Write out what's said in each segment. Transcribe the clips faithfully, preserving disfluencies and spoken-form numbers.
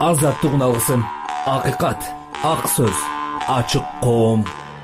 азаттыгын алгысың. Акыйкат, ак сөз, ачык коом.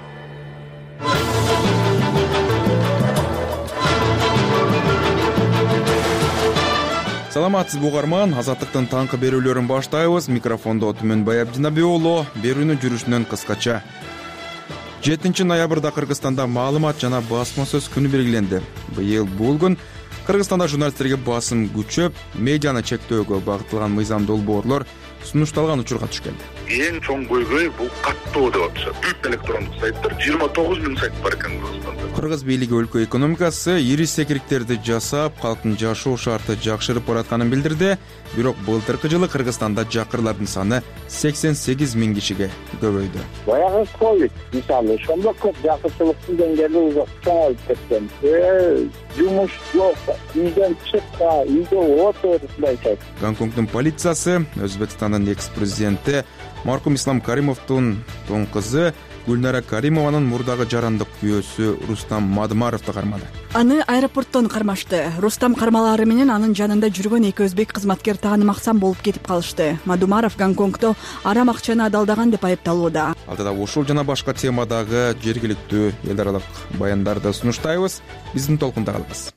Саламатсыз бугарман, азаттыктын таңкы берүүлөрүн баштайбыз. Микрофондо Түмөнбай Абдинабек уулу, берүүнүн жүрүшүнөн кыскача. жетинчи ноябрда Кыргызстанда маалымат жана басма сөз күнү белгиленди. Быйыл бул күн Кыргызстанда журналисттерге басым күчөп, медианы чектөөгө багытталган мыйзам долбоорлор сунушталган учурга түшкөн. Эң чоң көйгөй бул каттоо деп атышат. Бүт электрондук сайттар жыйырма тогуз миң сайт бар экен Кыргызстанда. Кыргыз бийлиги өлкө экономикасы ири секириктерди жасап, калктын жашоо шарты жакшырып баратканын билдирди. Бирок былтыркы жылы Кыргызстанда жакырлардын саны сексен сегиз миң кишиге көбөйдү. Баягы ковид мисалы ошондо көп жакырчылыктын деңгээли узак чоңоюп кеткен. Э, жумуш жок, үйдөн чыкпа, үйдө отур десек. Гонконгдун полициясы Өзбекстандын экс-президенти маркум Ислам Каримовдун тоң кызы Гүлнара Каримованын мурдагы жарандык күйөөсү Рустам Мадмаровду кармады. Аны аэропорттон кармашты. Рустам кармалары менен анын жанында жүргөн эки өзбек кызматкер таанымаксан болуп кетип калышты. Мадумаров Гонконгдо арам акчаны адалдаган деп айыпталууда. Алдыда ушул жана башка темадагы жергиликтүү эл аралык баяндарды сунуштайбыз. Биздин толкунда калыңыз.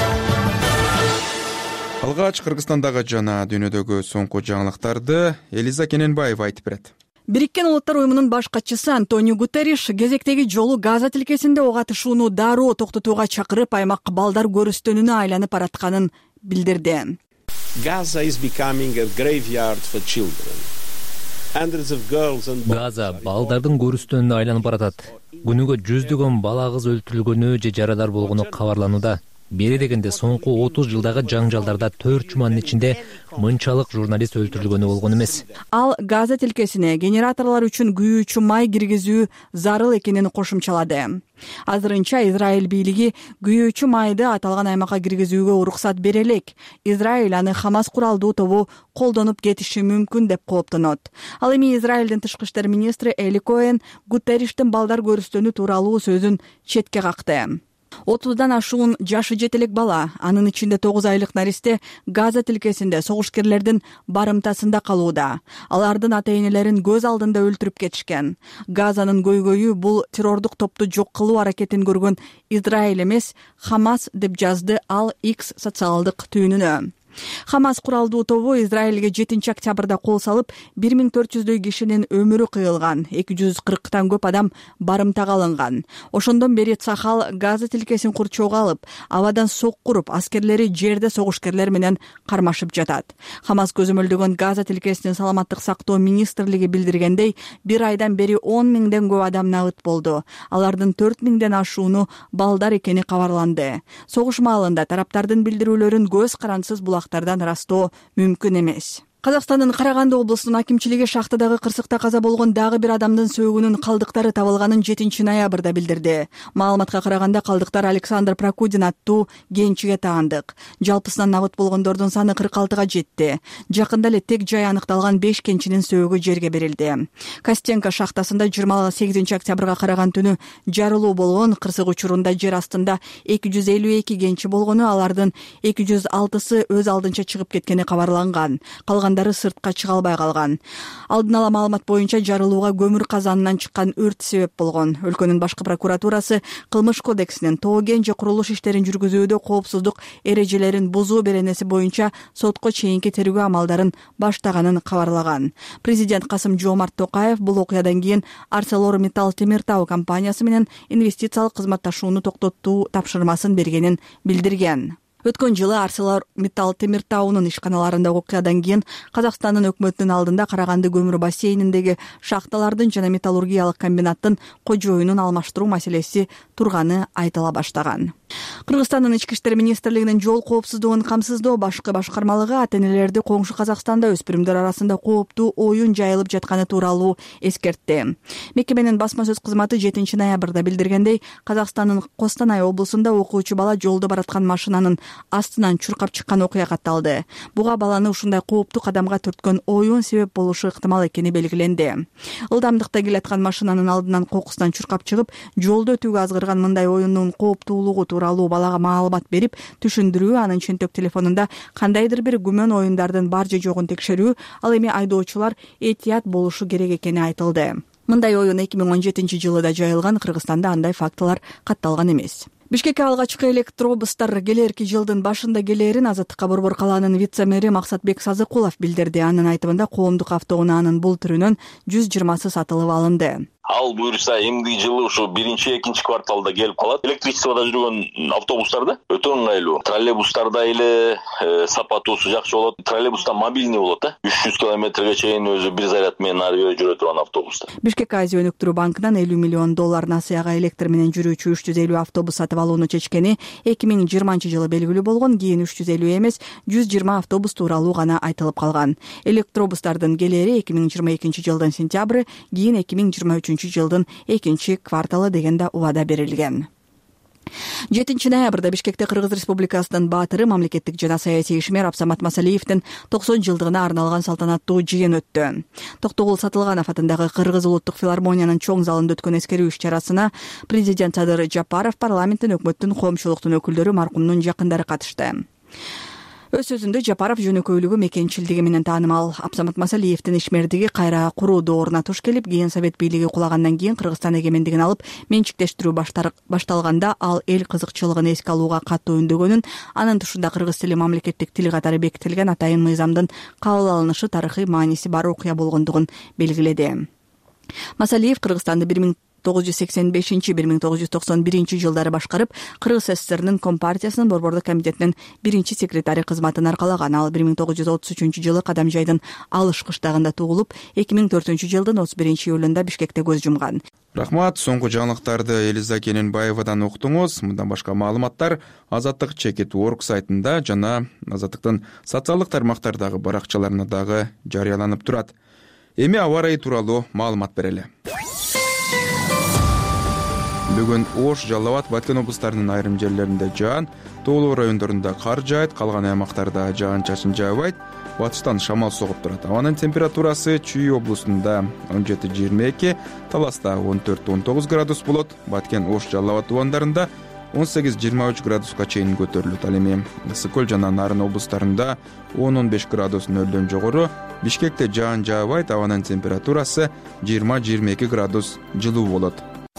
Алгач Кыргызстандагы жана дүйнөдөгү соңку жаңылыктарды Элиза Кененбаева айтып берет. Бириккен Улуттар уюмунун баш катчысы Антонио Гутерриш кезектеги жолу Газа тилкесинде ок атышууну дароо токтотууга чакырып, аймак балдар көрүстөнүнө айланып баратканын билдирди. Gaza is becoming a graveyard for children. Hundreds of girls and Газа балдардын көрүстөнүнө айланып баратат. Күнүгө жүздөгөн бала кыз өлтүрүлгөнү же жарадар болгону кабарланууда. Бери дегенде соңку отуз жылдагы жаңжалдарда төрт жуманын ичинде мынчалык журналист өлтүрүлгөнү болгон эмес. Ал Газа тилкесине генераторлор үчүн күйүүчү май киргизүү зарыл экенин кошумчалады. Азырынча Израиль бийлиги күйүүчү майды аталган аймакка киргизүүгө уруксат бере элек. Израиль аны Хамас куралдуу тобу колдонуп кетиши мүмкүн деп кооптонот. Ал эми Израилдин тышкы иштер министри Эли Коэн Гутерриштин балдар көрүстөнү тууралуу сөзүн четке какты. отуздан ашуун жашы жетелек бала, анын ичинде тогуз айлык наристе Газа тилкесинде согушкерлердин барымтасында калууда. Алардын ата-энелерин көз алдында өлтүрүп кетишкен. Газанын көйгөйү бул террордук топту жок кылуу аракетин көргөн Израиль эмес, Хамас деп жазды ал X социалдык түйүнүнө. Хамас куралдуу тобу Израилге жетинчи октябрда кол салып, бир миң төрт жүздөй кишинин өмүрү кыйылган, эки жүз кырктан көп адам барымтага алынган. Ошондон бери Цахал Газа тилкесин курчоого алып, абадан сок куруп, аскерлери жерде согушкерлер менен кармашып жатат. Хамас көзөмөлдөгөн Газа тилкесинин саламаттык сактоо министрлиги билдиргендей, бир айдан бери он миңден көп адам набыт болду. Алардын төрт миңден ашууну балдар экени кабарланды. Согуш маалында тараптардын билдирүүлөрүн көз карансыз булак растоо мүмкүн эмес. Казакстандын Караганды облусунун акимчилиги шахтадагы кырсыкта каза болгон дагы бир адамдын сөөгүнүн калдыктары табылганын жетинчи ноябрда билдирди. Маалыматка караганда калдыктар Александр Прокудин аттуу кенчиге таандык. Жалпысынан набыт болгондордун саны кырк алтыга жетти. Жакында эле тег жай аныкталган беш кенчинин сөөгү жерге берилди. Костенко шахтасында жыйырма сегизинчи октябрга караган түнү жарылуу болгон. Кырсык учурунда жер астында эки жүз элүү эки кенчи болгону, алардын эки жүз алтысы өз алдынча чыгып кеткени кабарланган. Калган сыртка чыга албай калган. Алдын ала маалымат боюнча жарылууга көмүр казанынан чыккан өрт себеп болгон. Өлкөнүн башкы прокуратурасы кылмыш кодексинин тоо кен же курулуш иштерин жүргүзүүдө коопсуздук эрежелерин бузуу беренеси боюнча сотко чейинки тергөө амалдарын баштаганын кабарлаган. Президент Касым Жомарт Токаев бул окуядан кийин ArcelorMittal Темиртау компаниясы менен инвестициялык кызматташууну токтотуу тапшырмасын бергенин билдирген. Өткөн жылы ArcelorMittal Темиртаунун ишканаларында окуядан кийин Казакстандын өкмөтүнүн алдында Караганды көмүр бассейниндеги шахталардын жана металлургиялык комбинаттын кожоюнун алмаштыруу маселеси турганы айтыла баштаган. Кыргызстандын ички иштер министрлигинин жол коопсуздугун камсыздоо башкы башкармалыгы ата-энелерди коңшу Казакстанда өспүрүмдөр арасында кооптуу оюн жайылып жатканы тууралуу эскертти. Мекеменин басма сөз кызматы жетинчи ноябрда билдиргендей, Казакстандын Костанай облусунда окуучу бала жолдо бараткан машинанын астынан чуркап чыккан окуя катталды. Буга баланы ушундай кооптуу кадамга түрткөн оюн себеп болушу ыктымал экени белгиленди. Ылдамдыкта келаткан машинанын алдынан кокустан чуркап чыгып, жолдо өтүүгө азгырган мындай оюндун кооптуулугу тууралуу тууралуу балага маалымат берип түшүндүрүү, анын чөнтөк телефонунда кандайдыр бир күмөн оюндардын бар же жогун текшерүү, ал эми айдоочулар этият болушу керек экени айтылды. Мындай оюн эки миң он жетинчи жылы да жайылган, Кыргызстанда андай фактылар катталган эмес. Бишкекке алгачкы электробустар келерки жылдын башында келээрин Азаттыкка Борбор калаанын вице-мэри Максатбек Сазыкулов билдирди. Анын айтымында коомдук автоунаанын бул түрүнөн жүз жыйырмасы сатылып алынды. Ал буюрса эмди жылы ушу биринчи экинчи кварталда келип калат. Электричествода жүргөн автобустарда өтө ыңгайлуу. Троллейбустарда эле сапатуусу жакшы болот. Троллейбуста мобильный болот да. үч жүз километрге чейин өзү бир заряд менен ары бери жүрө турган автобустар. Бишкек Азия өнүктүрүү банкынан элүү миллион доллар насыяга электр менен жүрүүчү үч жүз элүү автобус сатып алууну чечкени эки миң жыйырманчы жылы белгилүү болгон. Кийин үч жүз элүү эмес, жүз жыйырма автобус тууралуу гана айтылып калган. Электробустардын келери эки миң жыйырма экинчи жылдын сентябры, кийин эки миң жыйырма үчүнчү жылдын экинчи кварталы дегенде убада берилген. жетинчи ноябрда Бишкекте Кыргыз Республикасынын баатыры, мамлекеттик жана саясий ишмер Абсамат Масалиевдин токсон жылдыгына арналган салтанаттуу жыйын өттү. Токтогул Сатылганов атындагы Кыргыз улуттук филармониянын чоң залында өткөн эскерүү иш-чарасына президент Садыр Жапаров, парламенттин, өкмөттүн, коомчулуктун өкүлдөрү, маркумдун жакындары катышты. Өз сөзүндө Жапаров жөнөкөйлүгү, мекенчилдиги менен таанымал Абсамат Масалиевдин ишмердиги кайра куруу дооруна туш келип, кийин Совет бийлиги кулагандан кийин Кыргызстан эгемендигин алып менчиктештирүү башталганда ал эл кызыкчылыгын эске алууга катуу үндөгөнүн, анын тушунда кыргыз тили мамлекеттик тил катары бекитилген атайын мыйзамдын кабыл алынышы тарыхый мааниси бар окуя болгондугун белгиледи. Масалиев Кыргызстанды бир миң тогуз жүз сексен бешинчи — бир миң тогуз жүз токсон биринчи жылдары башкарып, Кыргыз СССРнын Компартиясынын борбордук комитетинин биринчи секретари кызматын аркалаган. Ал бир миң тогуз жүз отуз үчүнчү жылы Кадамжайдын Алыш кыштагында туулуп, эки миң төртүнчү жылдын отуз биринчи июлунда Бишкекте көз жумган. Рахмат, соңку жаңылыктарды Элиза Кененбаевадан уктуңуз. Мындан башка маалыматтар Азаттык чекит точка орг сайтында жана Азаттыктын социалдык тармактардагы баракчаларында дагы жарыяланып турат. Эми аба ырайы тууралуу маалымат берели. Бүгүн Ош, Жалал Абад, Баткен облустарынын айрым жерлеринде жаан, тоолуу райондорунда кар жаайт, калган аймактарда жаан-чачын жаабайт, батыштан шамал согуп турат. Абанын температурасы Чүй облусунда он жети — жыйырма эки, Таласта он төрт — он тогуз градус болот, Баткен, Ош, Жалал Абад тубандарында он сегиз — жыйырма үч градуска чейин көтөрүлөт. Ал эми Ысык көл жана Нарын облустарында он — он беш градус нөлдөн жогору, Бишкекте жаан жаабайт, абанын температурасы жыйырма — жыйырма эки градус жылуу болот.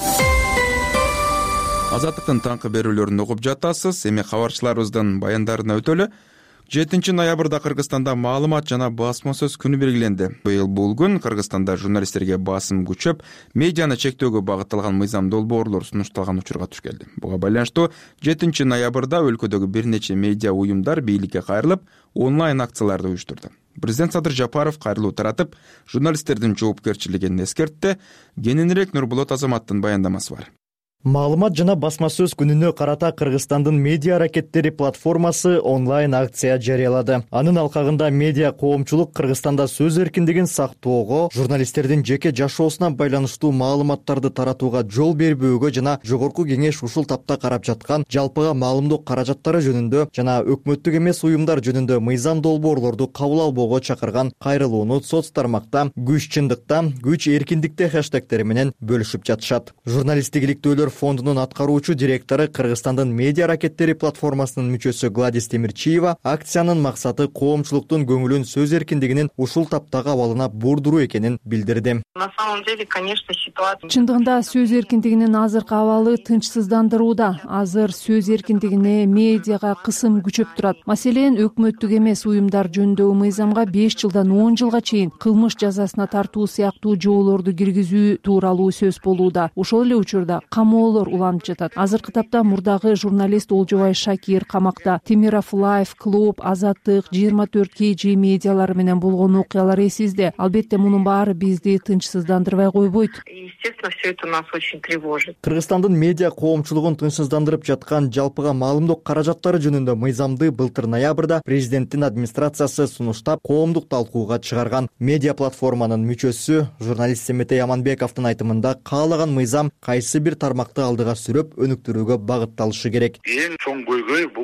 Азаттыктын таңкы берүүлөрүн угуп жатасыз. Эми кабарчыларыбыздын баяндарына өтөлү. жетинчи ноябрда Кыргызстанда маалымат жана басма сөз күнү белгиленди. Быйыл бул күн Кыргызстанда журналисттерге басым күчөп, медианы чектөөгө багытталган мыйзам долбоорлор сунушталган учурга туш келди. Буга байланыштуу жетинчи ноябрда өлкөдөгү бир нече медиа уюмдар бийликке кайрылып, онлайн акцияларды уюштурду. Президент Садыр Жапаров кайрылуу таратып, журналисттердин жоопкерчилигин эскертти. Кененирээк Нурболот Азаматтын баяндамасы бар. Маалымат жана басма сөз күнүнө карата Кыргызстандын медиа аракеттери платформасы онлайн акция жарыялады. Анын алкагында медиа коомчулук Кыргызстанда сөз эркиндигин сактоого, журналисттердин жеке жашоосуна байланыштуу маалыматтарды таратууга жол бербөөгө жана жогорку кеңеш ушул тапта карап жаткан жалпыга маалымдоо каражаттары жөнүндө жана өкмөттүк эмес уюмдар жөнүндө мыйзам долбоорлорду кабыл албоого чакырган кайрылууну соц тармакта күч чындыкта, күч эркиндикте хэштегтери менен бөлүшүп жатышат. Журналисттик иликтөөлөр фондунун аткаруучу директору, Кыргызстандын медиа аракеттери платформасынын мүчөсү Гладис Темирчиева акциянын максаты коомчулуктун көңүлүн сөз эркиндигинин ушул таптагы абалына бурдуруу экенин билдирди. На самом деле, конечно, ситуация. Чындыгында сөз эркиндигинин азыркы абалы тынчсыздандырууда. Азыр сөз эркиндигине, медиага кысым күчөп турат. Маселен, өкмөттүк эмес уюмдар жөнүндөгү мыйзамга беш жылдан он жылга чейин кылмыш жазасына тартуу сыяктуу жоолорду киргизүү тууралуу сөз болууда. Ошол эле учурда камоо уланып жатат. Азыркы тапта мурдагы журналист Олжобай Шакир камакта. Темиров Лайф, Клуб, Азаттык, жыйырма төрт кей жи медиалары менен болгон окуялар эсизде. Албетте мунун баары бизди тынчсыздандырбай койбойт. Естественно, все это нас очень тревожит. Кыргызстандын медиа коомчулугун тынчсыздандырып жаткан жалпыга маалымдоо каражаттары жөнүндө мыйзамды былтыр ноябрда президенттин администрациясы сунуштап, коомдук талкууга чыгарган. Медиа платформанын мүчөсү журналист Семетей Аманбековдун айтымында каалаган мыйзам кайсы бир тармак алдыга сүрөп өнүктүрүүгө багытталышы керек. Эң чоң көйгөй бул каттуу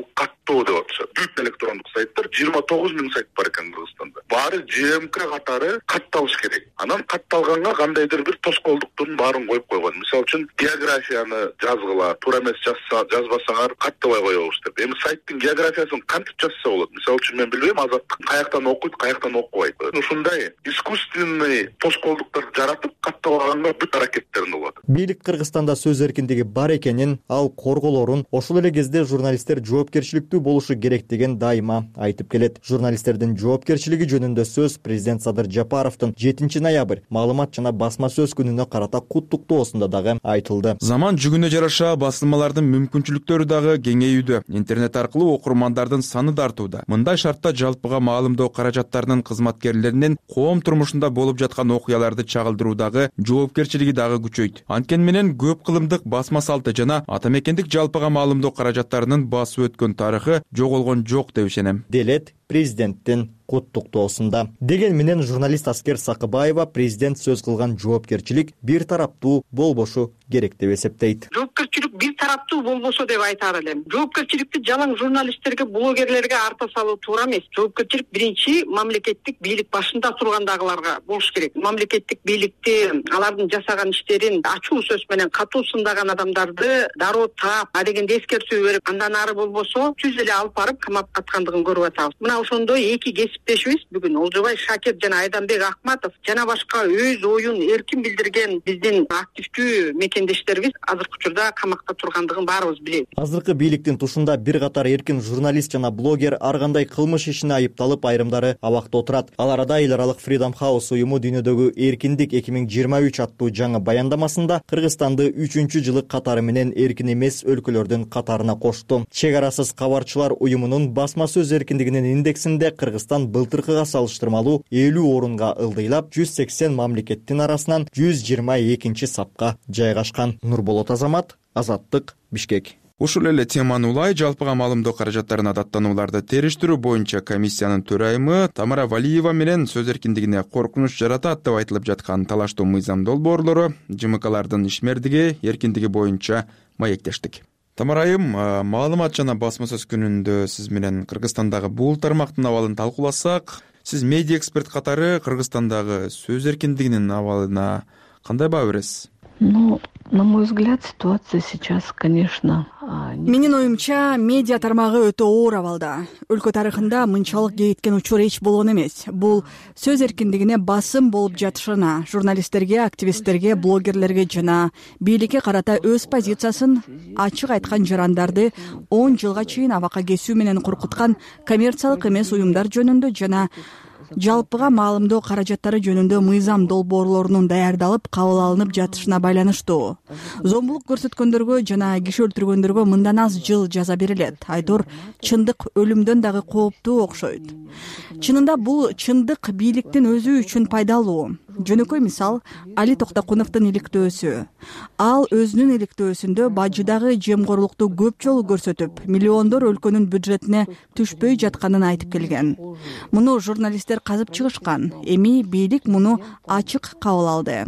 каттоо деп атышат. Бүт электрондук сайттар жыйырма тогуз миң сайт бар экен Кыргызстанда. Баары ЖМК катары катталыш керек. Анан катталганга кандайдыр бир тоскоолдуктун баарын коюп койгон. Мисалы үчүн географияны жазгыла, туура эмес жазса, жазбасаңар каттабай коебуз деп. Эми сайттын географиясын кантип жазса болот? Мисалы үчүн мен билбейм, Азаттык каяктан окуйт, каяктан окубайт. Ушундай искусственный тоскоолдуктарды жаратып каттабаганга бүт аракеттерин кылат. Бийлик Кыргызстанда сөз эркиндиги бар экенин, ал корголорун, ошол эле кезде журналисттер жоопкерчиликтүү болушу керек деген дайыма айтып келет. Журналисттердин жоопкерчилиги жөнүндө сөз президент Садыр Жапаровдун жетинчи ноябрь маалымат жана басма сөз күнүнө карата куттуктоосунда дагы айтылды. Заман жүгүнө жараша басылмалардын мүмкүнчүлүктөрү дагы кеңейүүдө. Интернет аркылуу окурмандардын саны да артууда. Мындай шартта жалпыга маалымдоо каражаттарынын кызматкерлеринин коом турмушунда болуп жаткан окуяларды чагылдыруудагы жоопкерчилиги дагы күчөйт. Анткени менен көп кылымдык басма салты жана атамекендик жалпыга маалымдоо каражаттарынын басып өткөн тарыхы жоголгон жок деп ишенем. Делет президенттин куттуктоосунда. Деген менен журналист Аскер Сакыбаева президент сөз кылган жоопкерчилик бир тараптуу болбошу керек деп эсептейт. Жоопкерчилик бир тараптуу болбосо деп айтар элем. Жоопкерчиликти жалаң журналисттерге, блогерлерге арта салуу туура эмес. Жоопкерчилик биринчи мамлекеттик бийлик башында тургандагыларга болуш керек. Мамлекеттик бийликти, алардын жасаган иштерин ачуу сөз менен катуу сындаган адамдарды дароо таап, а дегенде эскертүү берип, андан ары болбосо түз эле алып барып камап аткандыгын көрүп атабыз. Мына ошондой эки кесиптешибиз бүгүн Олжобай Шакир жана Айданбек Акматов жана башка өз оюн эркин билдирген биздин активдүү мекендештерибиз азыркы учурда камакта тургандыгын баарыбыз билебиз. Азыркы бийликтин тушунда бир катар эркин журналист жана блогер ар кандай кылмыш ишине айыпталып, айрымдары абакта отурат. Ал арада эл аралык Freedom House уюму дүйнөдөгү эркиндик эки миң жыйырма үч аттуу жаңы баяндамасында Кыргызстанды үчүнчү жылы катары менен эркин эмес өлкөлөрдүн катарына кошту. Чек арасыз кабарчылар уюмунун басма сөз эркиндигинин индексинде Кыргызстан былтыркыга салыштырмалуу элүү орунга ылдыйлап, жүз сексен мамлекеттин арасынан жүз жыйырма экинчи сапка жайгашкан. Нурболот Азамат, Азаттык, Бишкек. Ушул эле теманы улай жалпыга маалымдоо каражаттарына даттанууларды териштирүү боюнча комиссиянын төрайымы Тамара Валиева менен сөз эркиндигине коркунуч жаратат деп айтылып жаткан талаштуу мыйзам долбоорлору ЖМКлардын ишмердиги, эркиндиги боюнча маектештик. Тамара айым, маалымат жана басма сөз күнүндө сиз менен Кыргызстандагы бул тармактын абалын талкууласак, сиз медиа эксперт катары Кыргызстандагы сөз эркиндигинин абалына кандай баа бересиз? Ну, на мой взгляд, ситуация сейчас, конечно... Менин оюмча, медиа тармагы өтө оор абалда. Өлкө тарыхында мынчалык кейиткен учур эч болгон эмес. Бул сөз эркиндигине басым болуп жатышына, журналисттерге, активисттерге, блогерлерге жана бийликке карата өз позициясын ачык айткан жарандарды он жылга чейин абакка кесүү менен коркуткан коммерциялык эмес уюмдар жөнүндө жана жалпыга маалымдоо каражаттары жөнүндө мыйзам долбоорлорунун даярдалып кабыл алынып жатышына байланыштуу. Зомбулук көрсөткөндөргө жана киши өлтүргөндөргө мындан аз жыл жаза берилет. Айтор чындык өлүмдөн дагы кооптуу окшойт. Чынында бул чындык бийликтин өзү үчүн пайдалуу. Жөнөкөй мисал Али Токтокуновдун иликтөөсү. Ал өзүнүн иликтөөсүндө бажыдагы жемкорлукту көп жолу көрсөтүп, миллиондор өлкөнүн бюджетине түшпөй жатканын айтып келген. Муну журналисттер казып чыгышкан. Эми бийлик муну ачык кабыл алды.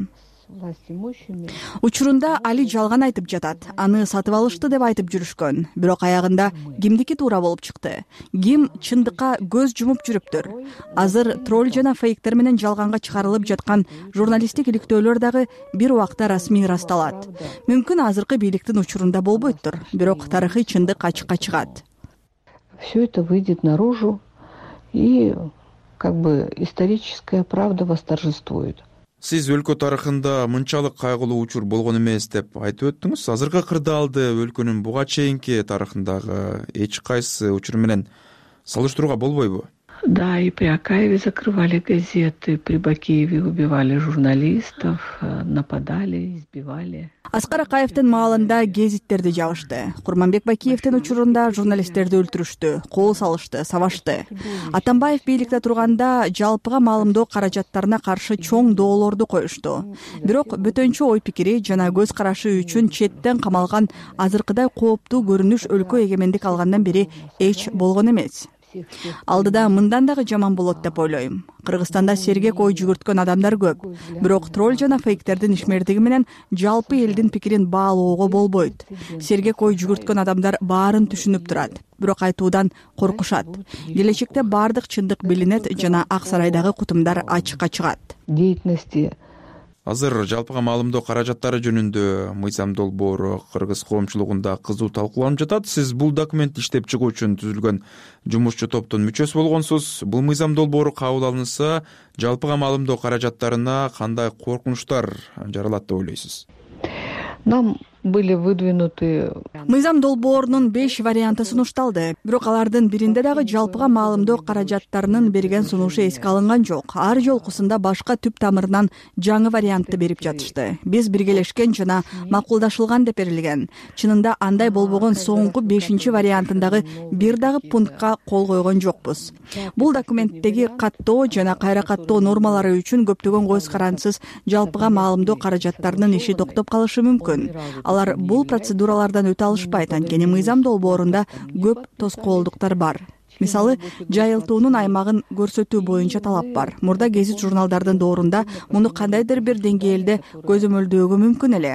Учурунда Али жалган айтып жатат. Аны сатып алышты деп айтып жүрүшкөн. Бирок аягында кимдики туура болуп чыкты? Ким чындыкка көз жумуп жүрүптүр? Азыр тролль жана фейктер менен жалганга чыгарылып жаткан журналисттик иликтөөлөр дагы бир убакта расмий ырасталат. Мүмкүн азыркы бийликтин учурунда болбойттур, бирок тарыхый чындык ачыкка чыгат. Все это выйдет наружу, и как бы историческая правда восторжествует. Сиз өлкө тарыхында мынчалык кайгылуу учур болгон эмес деп айтып өттүңүз. Азыркы кырдаалды өлкөнүн буга чейинки тарыхындагы эч кайсы учур менен салыштырууга болбойбу? Да, и при Акаеве закрывали газеты, при Бакееве убивали журналистов, нападали, избивали. Аскар Акаевдин маалында гезиттерди жабышты. Курманбек Бакиевдин учурунда журналисттерди өлтүрүштү, кол салышты, сабашты. Атамбаев бийликте турганда жалпыга маалымдоо каражаттарына каршы чоң доолорду коюшту. Бирок бөтөнчө ой пикири жана көз карашы үчүн четтен камалган азыркыдай кооптуу көрүнүш өлкө эгемендик алгандан бери эч болгон эмес. Алдыда мындан дагы жаман болот деп ойлойм. Кыргызстанда сергек ой жүгүрткөн адамдар көп. Бирок тролл жана фейктердин ишмердиги менен жалпы элдин пикирин баалоого болбойт. Сергек ой жүгүрткөн адамдар баарын түшүнүп турат, бирок айтуудан коркушат. Келечекте баардык чындык билинет жана Ак Сарайдагы кутумдар ачыкка чыгат. Деятельности Азыр жалпыга маалымдоо каражаттары жөнүндө мыйзам долбоору кыргыз коомчулугунда кызуу талкууланып жатат. Сиз бул документти иштеп чыгуу үчүн түзүлгөн жумушчу топтун мүчөсү болгонсуз. Бул мыйзам долбоору кабыл алынса, жалпыга маалымдоо каражаттарына кандай коркунучтар жаралат деп ойлойсуз? нам были выдвинуты. Мыйзам долбоорунун беш варианты сунушталды. Бирок алардын биринде дагы жалпыга маалымдоо каражаттарынын берген сунушу эске алынган жок. Ар жолкусунда башка түп тамырынан жаңы вариантты берип жатышты. Биз биргелешкен жана макулдашылган деп берилген. Чынында андай болбогон соңку бешинчи вариантындагы бир дагы пунктка кол койгон жокпуз. Бул документтеги каттоо жана кайра каттоо нормалары үчүн көптөгөн көз карансыз жалпыга маалымдоо каражаттарынын иши токтоп калышы мүмкүн. Алар бул процедуралардан өтө алышпайт, анткени мыйзам долбоорунда көп тоскоолдуктар бар. Мисалы, жайылтуунун аймагын көрсөтүү боюнча талап бар. Мурда гезит журналдардын доорунда муну кандайдыр бир деңгээлде көзөмөлдөөгө мүмкүн эле.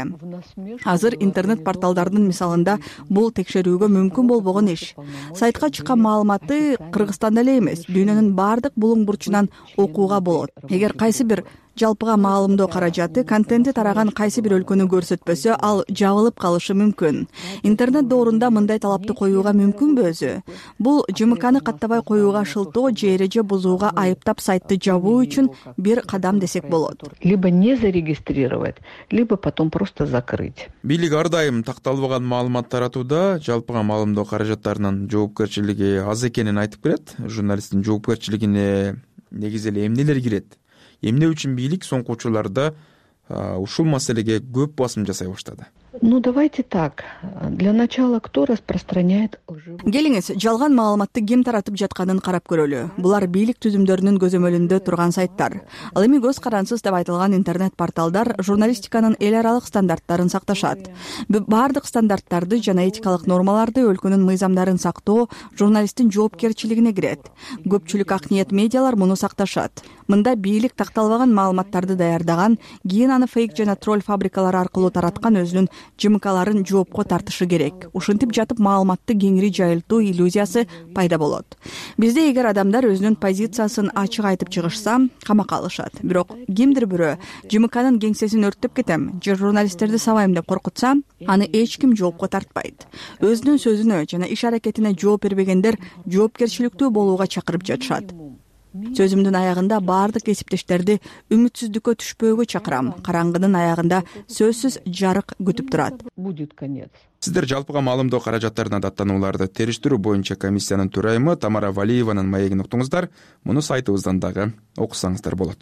Азыр интернет порталдардын мисалында бул текшерүүгө мүмкүн болбогон иш. Сайтка чыккан маалыматты Кыргызстанда эле эмес, дүйнөнүн бардык булуң бурчунан окууга болот. Эгер кайсы бир жалпыга маалымдоо каражаты контенти тараган кайсы бир өлкөнү көрсөтпөсө, ал жабылып калышы мүмкүн. Интернет доорунда мындай талапты коюуга мүмкүнбү өзү? Бул ЖМКны каттабай коюуга шылтоо же эреже бузууга айыптап сайтты жабуу үчүн бир кадам десек болот. Либо не зарегистрировать, либо потом просто закрыть. Бийлик ар дайым такталбаган маалымат таратууда жалпыга маалымдоо каражаттарынын жоопкерчилиги аз экенин айтып келет. Журналисттин жоопкерчилигине негизи эле эмнелер кирет? Эмне үчүн бийлик соңку учурларда ушул маселеге көп басым жасай баштады? Ну, давайте так. Для начала, кто распространяет лживые... Келиңиз, жалган маалыматты ким таратып жатканын карап көрөлү. Булар бийлик түзүмдөрүнүн көзөмөлүндө турган сайттар. Ал эми көз карансыз деп айтылган интернет порталдар журналистиканын эл аралык стандарттарын сакташат. Бардык стандарттарды жана этикалык нормаларды өлкөнүн мыйзамдарын сактоо журналисттин жоопкерчилигине кирет. Көпчүлүк ак ниет медиалар муну сакташат. Мында бийлик такталбаган маалыматтарды даярдаган, кийин аны фейк жана тролль фабрикалары аркылуу тараткан өзүнүн ЖМКларын жоопко тартышы керек. Ушинтип жатып маалыматты кеңири жайылтуу иллюзиясы пайда болот. Бизде эгер адамдар өзүнүн позициясын ачык айтып чыгышса, камакка алышат. Бирок кимдир бирөө ЖМКнын кеңсесин өрттөп кетем же журналисттерди сабайм деп коркутса, аны эч ким жоопко тартпайт. Өзүнүн сөзүнө жана иш аракетине жооп бербегендер жоопкерчиликтүү болууга чакырып жатышат. Сөзүмдүн аягында бардык кесиптештерди үмүтсүздүккө түшпөөгө чакырам. Караңгынын аягында сөзсүз жарык күтүп турат. Будет конец. Сиздер жалпыга маалымдоо каражаттарына даттанууларды териштирүү боюнча комиссиянын төрайымы Тамара Валиеванын маегин уктуңуздар. Муну сайтыбыздан дагы окусаңыздар болот.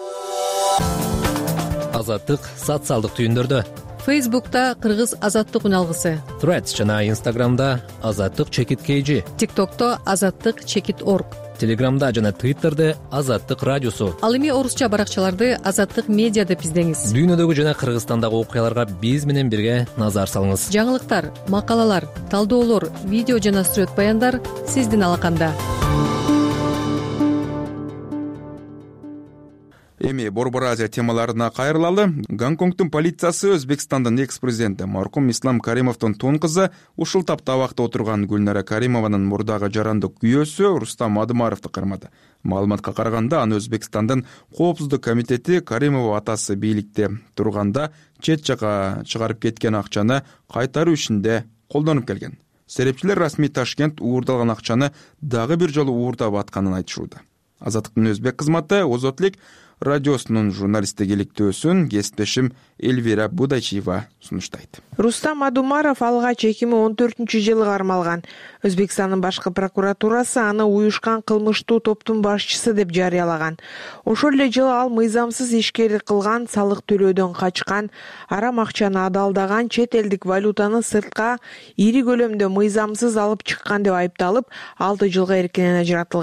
Азаттык социалдык түйүндөрдө. Фейсбукта Кыргыз азаттык үналгысы. Threads жана Инстаграмда азаттык чекит kg. ТикТокто азаттык чекит орг. Телеграмда жана Твиттерде азаттык радиосу. Ал эми орусча баракчаларды азаттык медиа деп издеңиз. Дүйнөдөгү жана Кыргызстандагы окуяларга биз менен бирге назар салыңыз. Жаңылыктар, макалалар, талдоолор, видео жана сүрөт баяндар сиздин алаканда. Эми Борбор Азия темаларына кайрылалы. Гонконгдун полициясы Өзбекстандын экс-президенти маркум Ислам Каримовдун тон кызы ушул тапта абакта отурган Гүлнара Каримованын мурдагы жарандык күйөөсү Рустам Адымаровду кармады. Маалыматка караганда, аны Өзбекстандын коопсуздук комитети Каримова атасы бийликте турганда чет жака чыгарып кеткен акчаны кайтаруу ишинде колдонуп келген. Серепчилер расмий Ташкент уурдалган акчаны дагы бир жолу уурдап атканын айтышууда. Азаттыктын өзбек кызматы Озотлик радиосунун журналисттик иликтөөсүн кесиптешим Эльвира Будачиева сунуштайт. Рустам Адумаров алгач эки миң он төртүнчү жылы кармалган. Өзбекстандын башкы прокуратурасы аны уюшкан кылмыштуу топтун башчысы деп жарыялаган. Ошол эле жылы ал мыйзамсыз ишкерлик кылган, салык төлөөдөн качкан, арам акчаны адалдаган, чет элдик валютаны сыртка ири көлөмдө мыйзамсыз алып чыккан деп айыпталып, алты жылга эркинен ажыратылган.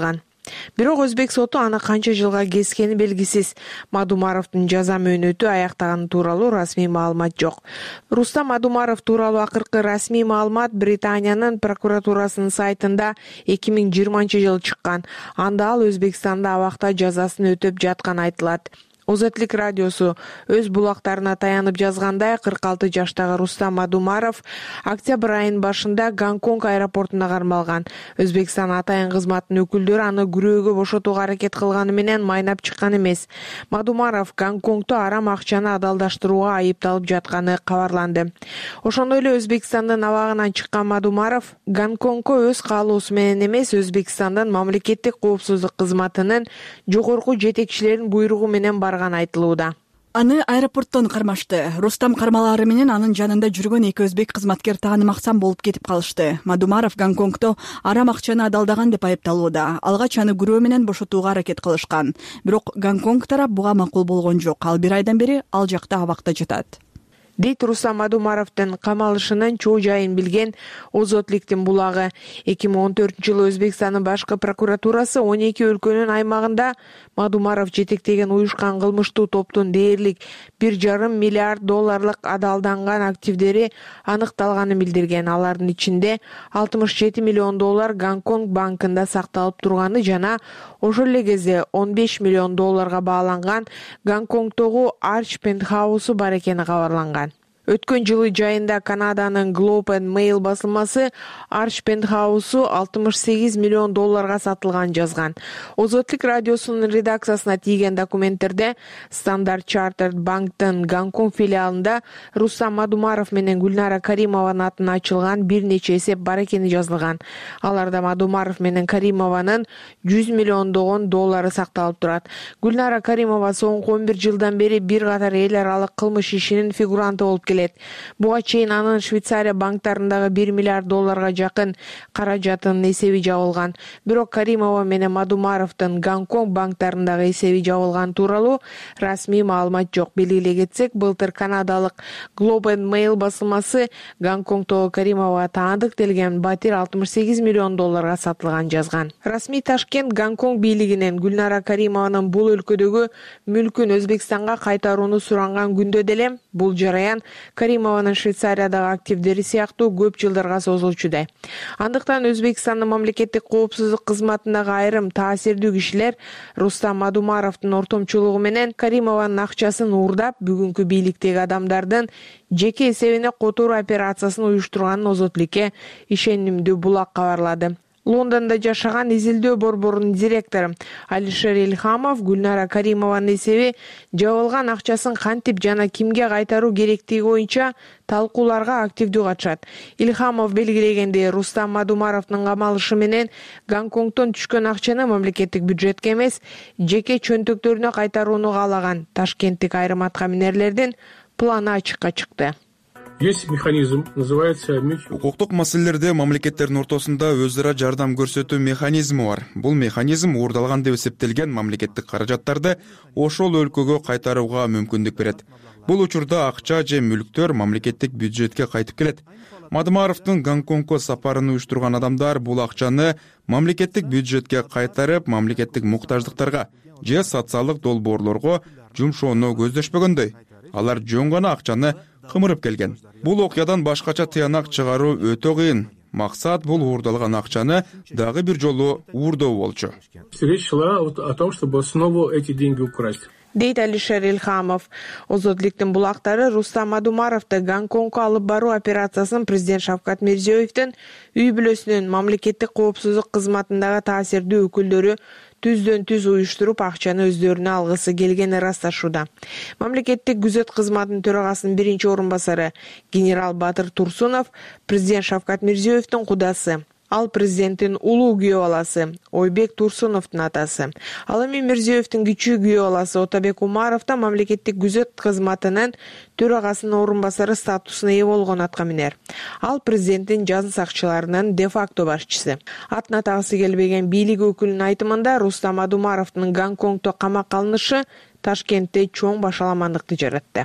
Бирок өзбек соту аны канча жылга кескени белгисиз. Мадумаровдун жаза мөөнөтү аяктаганы тууралуу расмий маалымат жок. Рустам Мадумаров тууралуу акыркы расмий маалымат Британиянын прокуратурасынын сайтында эки миң жыйырманчы жылы чыккан. Анда ал Өзбекстанда абакта жазасын өтөп жатканы айтылат. Озотлук радиосу өз булактарына таянып жазгандай, кырк алты жаштагы Рустам Мадумаров октябрь айынын башында Гонконг аэропортуна кармалган. Өзбекстан атайын кызматынын өкүлдөрү аны күрөөгө бошотууга аракет кылганы менен майнап чыккан эмес. Мадумаров Гонконгдо арам акчаны адалдаштырууга айыпталып жатканы кабарланды. Ошондой эле Өзбекстандын абагынан чыккан Мадумаров Гонконгго өз каалоосу менен эмес, Өзбекстандын мамлекеттик коопсуздук кызматынын жогорку жетекчилеринин буйругу менен бар айтылууда. Аны аэропорттон кармашты. Рустам кармалары менен анын жанында жүргөн эки өзбек кызматкер таанымаксан болуп кетип калышты. Мадумаров Гонконгдо арам акчаны адалдаган деп айыпталууда. Алгач аны күрөө менен бошотууга аракет кылышкан. Бирок Гонконг тарап буга макул болгон жок. Ал бир айдан бери ал жакта абакта жатат. Дейт Рустам Мадумаровдун камалышынын чоо жайын билген Озотлуктун булагы. эки миң он төртүнчү жылы Өзбекстандын башкы прокуратурасы он эки өлкөнүн аймагында Мадумаров жетектеген уюшкан кылмыштуу топтун дээрлик бир жарым миллиард долларлык адалданган активдери аныкталганын билдирген. Алардын ичинде алтымыш жети миллион доллар Гонконг банкында сакталып турганы жана ошол эле кезде он беш миллион долларга бааланган Гонконгдогу Arch Penthouse бар экени кабарланган. Өткөн жылы жайында Канаданын Globe and Mail басылмасы Arch Penthouse алтымыш сегиз миллион долларга сатылган жазган. Озотлук радиосунун редакциясына тийген документтерде Standard Chartered банктын Гонконг филиалында Рустам Мадумаров менен Гүлнара Каримованын атына ачылган бир нече эсеп бар экени жазылган. Аларда Мадумаров менен Каримованын жүз миллиондогон доллары сакталып турат. Гүлнара Каримова соңку он бир жылдан бери бир катар эл аралык кылмыш ишинин фигуранты болуп келет. Буга чейин анын Швейцария банктарындагы бир миллиард долларга жакын каражатынын эсеби жабылган. Бирок Каримова менен Мадумаровдун Гонконг банктарындагы эсеби жабылган тууралуу расмий маалымат жок. Белгилей кетсек, былтыр канадалык Globe and Mail басылмасы Гонконгдогу Каримова таандык делген батир алтымыш сегиз миллион долларга сатылган жазган. Расмий Ташкент Гонконг бийлигинен Гүлнара Каримованын бул өлкөдөгү мүлкүн Өзбекстанга кайтарууну суранган күндө деле бул жараян Каримованын Швейцариядагы активдери сыяктуу көп жылдарга созулчудай. Андыктан Өзбекстандын мамлекеттик коопсуздук кызматындагы айрым таасирдүү кишилер Рустам Мадумаровдун ортомчулугу менен Каримованын акчасын уурдап, бүгүнкү бийликтеги адамдардын жеке эсебине которуу операциясын уюштурганын Озотлукке ишенимдүү булак кабарлады. Лондонда жашаган изилдөө борборунун директору Алишер Илхамов Гүлнара Каримованын эсеби жабылган акчасын кантип жана кимге кайтаруу керектиги боюнча талкууларга активдүү катышат. Илхамов белгилегендей, Рустам Мадумаровдун камалышы менен Гонконгдон түшкөн акчаны мамлекеттик бюджетке эмес, жеке чөнтөктөрүнө кайтарууну каалаган Ташкенттик айрым аткаминерлердин планы ачыкка чыкты. Есть механизм, называется... Укуктук маселелерде мамлекеттердин ортосунда өз ара жардам көрсөтүү механизми бар. Бул механизм уурдалган деп эсептелген мамлекеттик каражаттарды ошол өлкөгө кайтарууга мүмкүндүк берет. Бул учурда акча же мүлктөр мамлекеттик бюджетке кайтып келет. Мадумаровдун Гонконгго сапарын уюштурган адамдар бул акчаны мамлекеттик бюджетке кайтарып, мамлекеттик муктаждыктарга же социалдык долбоорлорго жумшоону көздөшпөгөндөй. Алар жөн гана акчаны кымырып келген. Бул окуядан башкача тыянак чыгаруу өтө кыйын. Максат бул уурдалган акчаны дагы бир жолу уурдоо болчу. Речь шла о том, чтобы снова эти деньги украсть. Дейт Алишер Илхамов. Озотлуктун булактары Рустам Мадумаровду Гонконгго алып баруу операциясын президент Шавкат Мирзиёевдин үй бүлөсүнүн мамлекеттик коопсуздук кызматындагы таасирдүү өкүлдөрү түздөн түз уюштуруп акчаны өздөрүнө алгысы келгени ырасташууда. Мамлекеттик күзөт кызматынын төрагасынын биринчи орун басары генерал Батыр Турсунов президент Шавкат Мирзиёевдин кудасы. Ал президенттин улуу күйөө баласы Ойбек Турсуновдун атасы. Ал эми Мирзиёевдин кичүү күйөө баласы Отабек Умаров да мамлекеттик күзөт кызматынын төрагасынын орун басары статусуна ээ болгон аткаминер. Ал президенттин жаза сакчыларынын де-факто башчысы. Атына тагысы келбеген бийлик өкүлүнүн айтымында Рустам Мадумаровдун Гонконгдо камакка алынышы Ташкентте чоң башаламандыкты жаратты.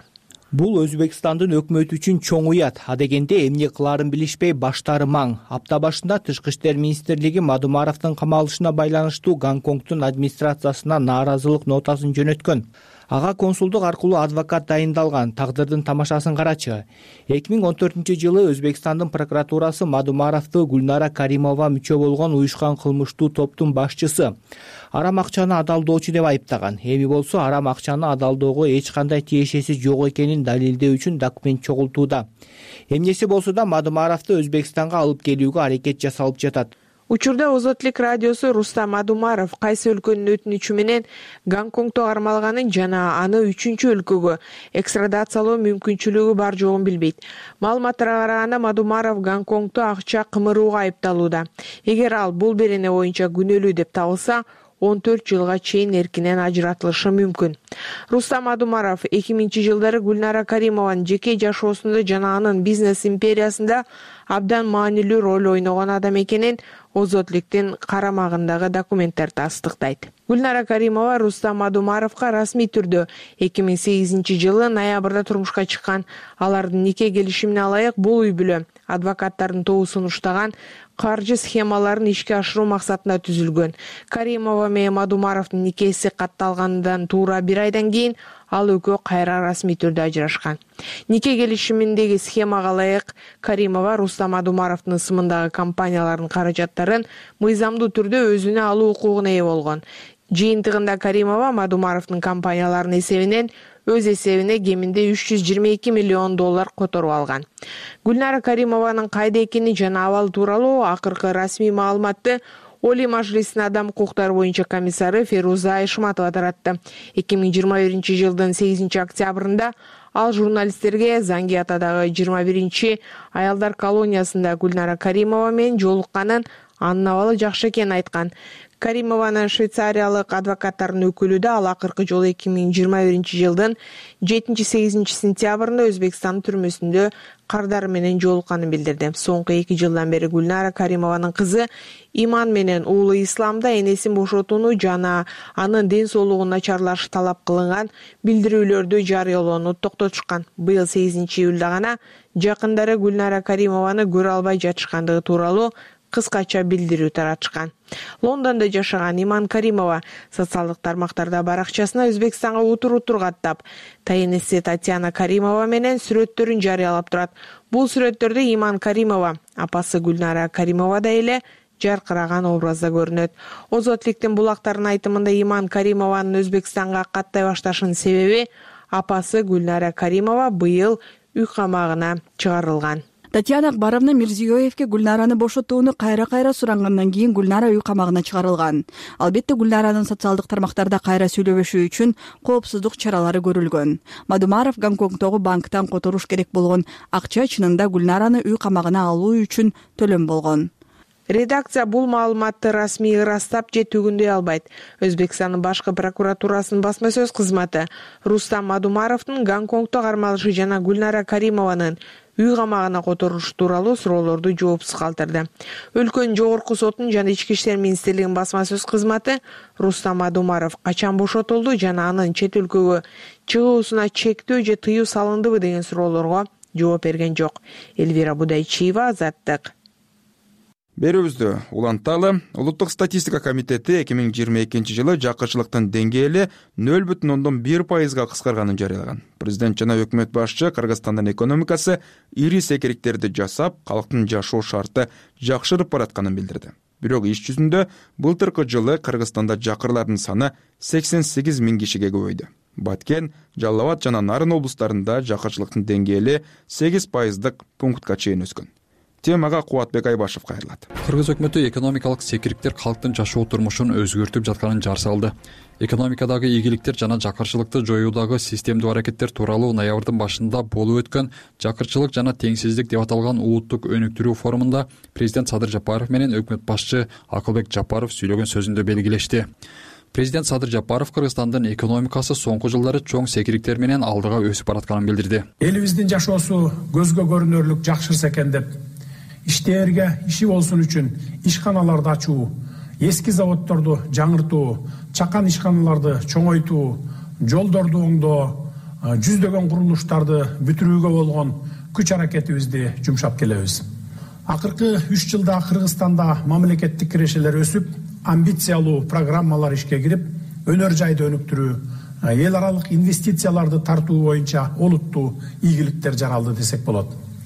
Бул Өзбекстандын өкмөтү үчүн чоң уят. Адегенде эмне кылаарын билишпей баштары маң. Апта башында Тышкы иштер министрлиги Мадумаровдун камалышына байланыштуу Гонконгдун администрациясына нааразылык нотасын жөнөткөн. Ага консулдук аркылуу адвокат дайындалган. Тагдырдын тамашасын карачы. эки миң он төртүнчү жылы Өзбекстандын прокуратурасы Мадумаровду Гүлнара Каримова мүчө болгон уюшкан кылмыштуу топтун башчысы арам акчаны адалдоочу деп айыптаган. Эми болсо арам акчаны адалдоого эч кандай тиешеси жок экенин далилдөө үчүн документ чогултууда. Эмнеси болсо да Мадумаровду Өзбекстанга алып келүүгө аракет жасалып жатат. Учурда Озотлук радиосу Рустам Мадумаров кайсы өлкөнүн өтүнүчү менен Гонконгдо кармалганын жана аны үчүнчү өлкөгө экстрадациялоо мүмкүнчүлүгү бар жогун билбейт. Маалыматтарга караганда Мадумаров Гонконгдо акча кымырууга айыпталууда. Эгер ал бул берене боюнча күнөөлүү деп табылса, он төрт жылга чейин эркинен ажыратылышы мүмкүн. Рустам Мадумаров эки миңинчи жылдары Гүлнара Каримованын жеке жашоосунда жана анын бизнес империясында абдан маанилүү роль ойногон адам экенин Озотлуктун карамагындагы документтер тастыктайт. Гүлнара Каримова Рустам Мадумаровго расмий түрдө эки миң сегизинчи жылы ноябрда турмушка чыккан. Алардын нике келишимине ылайык бул үй бүлө адвокаттардын тобу сунуштаган каржы схемаларын ишке ашыруу максатында түзүлгөн. Каримова менен Мадумаровдун никеси катталгандан туура бир айдан кийин ал экөө кайра расмий түрдө ажырашкан. Нике келишиминдеги схемага ылайык Каримова Рустам Мадумаровдун ысымындагы компаниялардын каражаттарын мыйзамдуу түрдө өзүнө алуу укугуна ээ болгон. Жыйынтыгында Каримова Мадумаровдун компанияларынын эсебинен өз эсебине кеминде үч жүз жыйырма эки миллион доллар которуп алган. Гүлнара Каримованын кайда экени жана абалы тууралуу акыркы расмий маалыматты Олий Мажлисинин адам укуктары боюнча комиссары Феруза Айшматова таратты. эки миң жыйырма биринчи жылдын сегизинчи октябрында ал журналисттерге Зангиатадагы жыйырма биринчи аялдар колониясында Гүлнара Каримова менен жолукканын, анын абалы жакшы экенин айткан. Каримованын швейцариялык адвокаттардын өкүлү да ал акыркы жолу эки миң жыйырма биринчи жылдын жетинчи-сегизинчи сентябрында Өзбекстан түрмөсүндө кардары менен жолукканын билдирди. Соңку эки жылдан бери Гүлнара Каримованын кызы Иман менен уулу Исламда энесин бошотууну жана анын ден соолугун начарлашы талап кылынган билдирүүлөрдү жарыялоону токтотушкан. Быйыл сегизинчи июлда гана жакындары Гүлнара Каримованы көрө албай жатышкандыгы тууралуу кыскача билдирүү таратышкан. Лондондо жашаган Иман Каримова социалдык тармактарда баракчасына Өзбекстанга утур тургаттап, тайенеси Татьяна Каримова менен сүрөттөрүн жарыялап турат. Бул сүрөттөрдө Иман Каримова, апасы Гүлнара Каримова да эле жаркыраган образда көрүнөт. Озотлуктун булактарынын айтымында Иман Каримованын Өзбекстанга каттай башташынын себеби апасы Гүлнара Каримова быйыл үй камагына чыгарылган. Татьяна Акбаровна Мирзиёевке Гүлнараны бошотууну кайра-кайра сурангандан кийин Гүлнара үй камагына чыгарылган. Албетте Гүлнаранын социалдык тармактарда кайра сүйлөбөшү үчүн коопсуздук чаралары көрүлгөн. Мадумаров Гонконгдогу банктан которуш керек болгон акча чынында Гүлнараны үй камагына алуу үчүн төлөм болгон. Редакция бул маалыматты расмий ырастап же түгүндөй албайт. Өзбекстандын башкы прокуратурасынын басма сөз кызматы Рустам Мадумаровдун Гонконгдо кармалышы жана Гүлнара Каримованын үй камагына которуш тууралуу суроолорду жоопсуз калтырды. Өлкөнүн жогорку сотунун жана Ички иштер министрлигинин басма сөз кызматы Рустам Мадумаров качан бошотулду жана анын чет өлкөгө чыгуусуна чектөө же тыюу салындыбы деген суроолорго жооп берген жок. Элвира Будайчиева, Азаттык. Берүүбүздү уланталы. Улуттук статистика комитети эки миң жыйырма экинчи жылы жакырчылыктын деңгээли нөл бүтүн ондон бир пайызга кыскарганын жарыялаган. Президент жана өкмөт башчы Кыргызстандын экономикасы ири секириктерди жасап, калктын жашоо шарты жакшырып баратканын билдирди. Бирок иш жүзүндө былтыркы жылы Кыргызстанда жакырлардын саны сексен сегиз миң кишиге көбөйдү. Баткен, Жалал Абад жана Нарын облустарында жакырчылыктын деңгээли сегиз пайыздык пунктка чейин өскөн. Темага Кубатбек Айбашев кайрылат. Кыргыз өкмөтү экономикалык секириктер калктын жашоо турмушун өзгөртүп жатканын жар салды. Экономикадагы ийгиликтер жана жакырчылыкты жоюудагы системдүү аракеттер тууралуу ноябрдын башында болуп өткөн жакырчылык жана теңсиздик деп аталган улуттук өнүктүрүү форумунда президент Садыр Жапаров менен өкмөт башчы Акылбек Жапаров сүйлөгөн сөзүндө белгилешти. Президент Садыр Жапаров Кыргызстандын экономикасы соңку жылдары чоң секириктер менен алдыга өсүп баратканын билдирди. Элибиздин жашоосу көзгө көрүнөрлүк жакшырса экен деп иштерге иши болсун үчүн ишканаларды ачуу, эски заводдорду жаңыртуу, чакан ишканаларды чоңойтуу, жолдорду оңдоо, жүздөгөн курулуштарды бүтүрүүгө болгон күч аракетибизди жумшап келебиз. Акыркы үч жылда Кыргызстанда мамлекеттик кирешелер өсүп, амбициялуу программалар ишке кирип, өнөр жайды өнүктүрүү, эл аралык инвестицияларды тартуу боюнча олуттуу ийгиликтер жаралды десек болот.